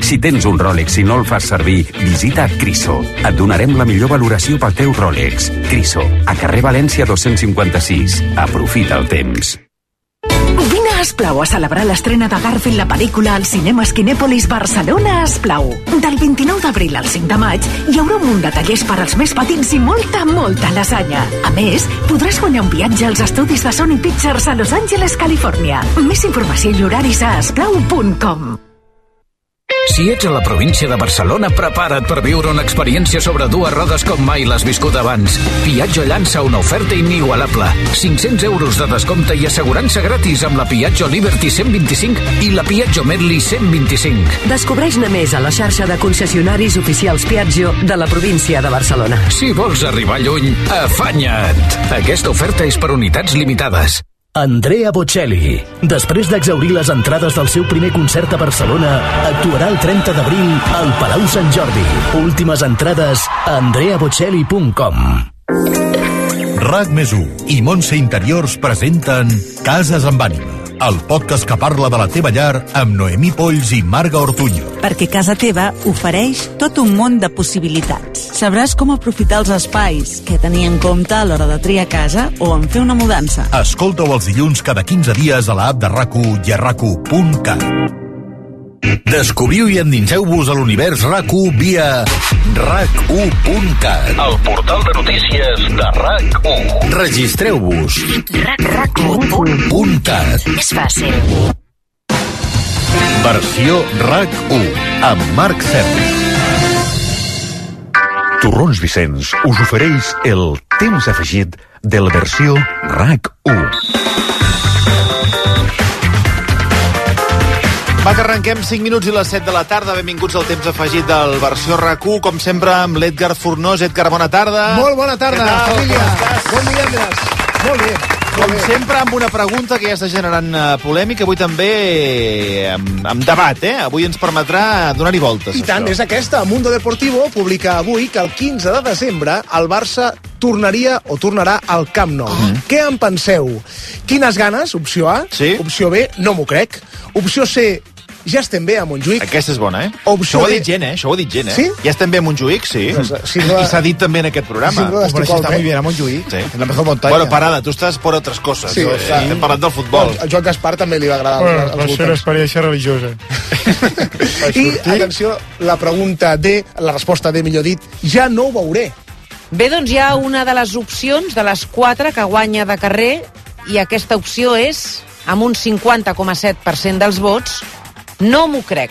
Si tens un Rolex i no el fas servir, visita Criso. Et donarem la millor valoració pel teu Rolex. Criso, a carrer València dos-cents cinquanta-sis. Aprofita el temps. Vine a Esplau a celebrar l'estrena de Garfield, la pel·lícula, al Cinemes Kinèpolis Barcelona a Esplau. Del vint-i-nou d'abril al cinc de maig hi haurà un munt de tallers per als més petits i molta, molta lasanya. A més, podràs guanyar un viatge als estudis de Sony Pictures a Los Angeles, Califòrnia. Més informació i horaris a esplau punt com. Si ets a la província de Barcelona, prepara't per viure una experiència sobre dues rodes com mai l'has viscut abans. Piaggio llança una oferta inigualable. cinc-cents euros de descompte i assegurança gratis amb la Piaggio Liberty cent vint-i-cinc i la Piaggio Medley cent vint-i-cinc. Descobreix-ne més a la xarxa de concessionaris oficials Piaggio de la província de Barcelona. Si vols arribar lluny, afanya't! Aquesta oferta és per unitats limitades. Andrea Bocelli, després d'exhaurir les entrades del seu primer concert a Barcelona, actuarà el trenta d'abril al Palau Sant Jordi. Últimes entrades a andrea bocelli punt com. RAC més u i Montse Interiors presenten Cases amb ànima, el podcast que parla de la teva llar amb Noemí Polls i Marga Ortuño. Perquè casa teva ofereix tot un món de possibilitats. Sabràs com aprofitar els espais, què tenir en compte a l'hora de triar casa o en fer una mudança. Escolta-ho els dilluns cada quinze dies a l'app de RAC u i a rac u punt cat. Descobriu i endinseu-vos a l'univers RAC u via rac u punt cat, el portal de notícies de RAC u. Registreu-vos. rac u punt cat. És fàcil. Versió RAC u amb Marc Serra. Torrons Vicenç us ofereix el temps afegit de la versió RAC u. Va, que arrenquem cinc minuts i les set de la tarda. Benvinguts al temps afegit del versió RAC u, com sempre amb l'Edgar Fornós. Edgar, bona tarda. Molt bona tarda, família. Bon divendres. Molt bé. Com sempre, amb una pregunta que ja està generant polèmica, avui també amb, amb debat, eh? Avui ens permetrà donar-hi voltes. I tant, això. és aquesta. Mundo Deportivo publica avui que el quinze de desembre el Barça tornaria o tornarà al Camp Nou. Uh-huh. Què en penseu? Quines ganes? Opció A. Sí. Opció B, no m'ho crec. Opció C, ja estem bé a Montjuïc. Aquesta és bona, eh? Opció Això ho ha B... dit gent, eh? Això ho ha dit gent, eh? Sí? Ja estem bé a Montjuïc, sí. Pues, sin duda... I s'ha dit també en aquest programa. Sin duda, Hombre, si está muy bien a Montjuïc. Sí. En la mejor montaña. Bueno, parada, tu estàs per altres coses. Sí, eh? sí. Hem parlat del futbol. El Joan Gaspar també li va agradar. Bueno, els va ser una experiència religiosa. I, atenció, la pregunta D, la resposta D, millor dit, ja no ho veuré. Bé, doncs hi ha una de les opcions, de les quatre, que guanya de carrer, i aquesta opció és, amb un cinquanta coma set per cent dels vots, no m'ho crec.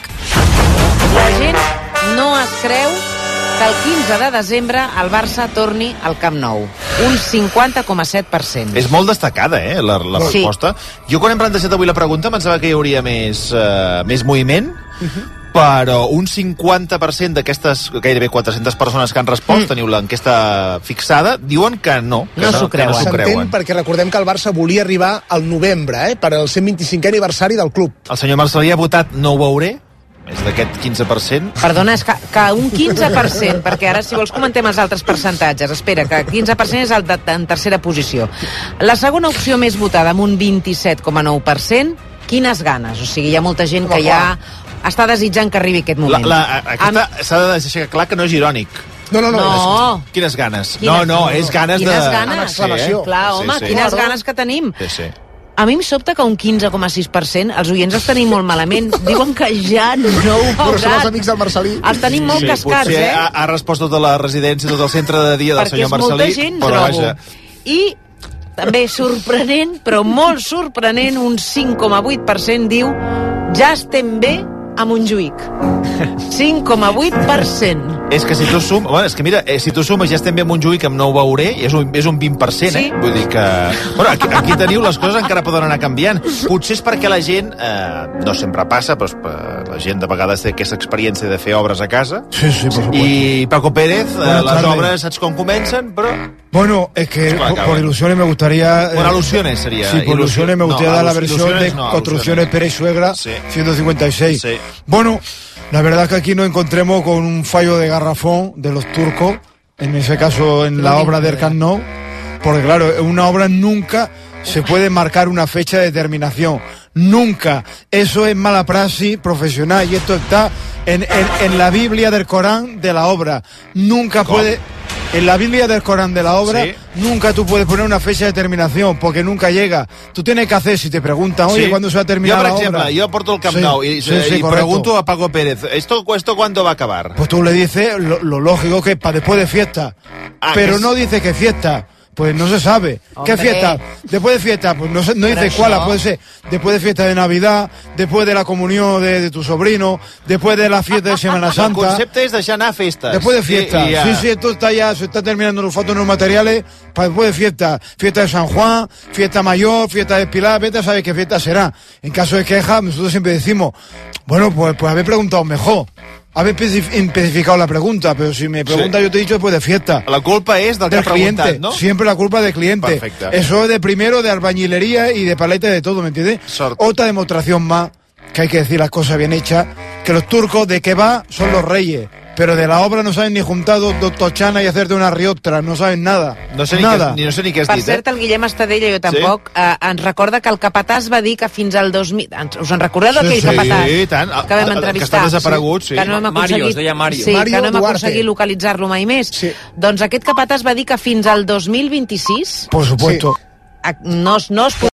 La gent no es creu que el quinze de desembre el Barça torni al Camp Nou. Un cinquanta coma set per cent. És molt destacada, eh, la, la Sí. resposta. Jo quan hem plantejat avui la pregunta pensava que hi hauria més, uh, més moviment, uh-huh. però un cinquanta per cent d'aquestes gairebé quatre-centes persones que han respost, mm. teniu l'enquesta fixada, diuen que no, que No no, s'ho que no creuen. s'ho S'entén creuen. perquè recordem que el Barça volia arribar al novembre, eh, per al cent vint-i-cinquè aniversari del club. El senyor Marcelí ha votat no ho veuré, és d'aquest quinze per cent. Perdona, és que, que un quinze per cent, perquè ara, si vols, comentem els altres percentatges. Espera, que quinze per cent és el de, en tercera posició. La segona opció més votada, amb un vint-i-set coma nou per cent, quines ganes. O sigui, hi ha molta gent que ja està desitjant que arribi aquest La, moment. la, aquesta s'ha de deixar clar que no és irònic. No, no, no. No. Quines ganes. Quines- no, no, és ganes quines de... ganes? Amb exclamació. Clar, home, Sí, sí. quines Claro. ganes que tenim. Sí, sí. A mi em sobta que un quinze coma sis per cent els oients els tenim molt malament. Diuen que ja no ho Però són els veuran. amics del Marcelí. Els tenim molt sí, cascats, potser eh? ha, ha respost tota la residència, tot el centre de dia del Perquè senyor és molta Marcelí. gent, però trobo. vaja. I també sorprenent, però molt sorprenent, un cinc coma vuit per cent diu ja estem bé a Montjuïc. cinc coma vuit per cent. És que si tu sumes... Bueno, és que mira, eh, si tu sumes ja estem bé a Montjuïc amb no ho veuré, és un, és un vint per cent, eh? Sí. Vull dir que... Bueno, aquí, aquí teniu, les coses encara poden anar canviant. Potser és perquè la gent, eh, no sempre passa, però és per- la gent de vegades té aquesta experiència de fer obres a casa. Sí, sí, por supuesto. I Paco Pérez, eh, Buenas les tardes. obres, saps com comencen? Però... Bueno, es que Pues por, acaba. por ilusiones me gustaría... eh, Bueno, alusiones sería. Sí, por ilusiones me No, gustaría dar la alus- versión de ilusiones no, Construcciones alusiones. Pérez Suegra, Sí. ciento cincuenta y seis. Sí. Bueno, la verdad que aquí nos encontremos con un fallo de garrafón de los turcos, en ese caso en la obra del Camp Nou, porque claro, una obra nunca se puede marcar una fecha de terminación. Nunca. Eso es mala praxis profesional y esto está en, en, en la Biblia del Corán de la obra. Nunca ¿Cómo? puede... En la Biblia del Corán de la obra, sí, nunca tú puedes poner una fecha de terminación, porque nunca llega. Tú tienes que hacer, si te preguntan, oye, sí, ¿cuándo se va a terminar la obra? Yo, por ejemplo, yo porto el Camp sí, Nou y, sí, y sí, pregunto a Paco Pérez, ¿esto, ¿esto cuándo va a acabar? Pues tú le dices lo, lo lógico que es para después de fiesta. Ah, pero es... no dice que fiesta. Pues no se sabe. Hombre. ¿Qué fiesta? Después de fiesta, pues no, se, no dice cuál, puede ser después de fiesta de Navidad, después de la comunión de, de tu sobrino, después de la fiesta de Semana Santa. El concepte és deixar anar a festes. Después de fiesta. Sí, ja... sí, sí, esto está ya, se está terminando los fotos, los materiales, para después de fiesta. Fiesta de San Juan, fiesta mayor, fiesta de Pilar, vete a saber qué fiesta será. En caso de queja, nosotros siempre decimos, bueno, pues, pues haber preguntado mejor. Haber especificado la pregunta, pero si me pregunta, sí, yo te he dicho después de fiesta. La culpa es del, del que ha cliente, preguntat, ¿no? Siempre la culpa del cliente. Perfecte. Eso es de primero, de albañilería y de paleta de todo, ¿me entiendes? Sort. Otra demostración más, que hay que decir las cosas bien hechas, que los turcos de que va son los reyes. Pero de la obra no saben ni juntar dos, dos tochanas y hacerte una riostra, no saben nada. No sé, nada. Ni, que, ni, no sé ni què has per dit, cert, eh? el Guillem Estadella, jo tampoc, sí, eh, ens recorda que el capatàs va dir que fins al dos mil... Us en recordeu d'aquell sí, capatàs? Sí, tant. Que vam entrevistar. Que està desaparegut, sí. Que no hem aconseguit, Mario, es deia Mario. Sí, Mario que no hem Duarte. aconseguit localitzar-lo mai més. Sí. Doncs aquest capatàs va dir que fins al dos mil vint-i-sis... Por supuesto. Sí, no, no es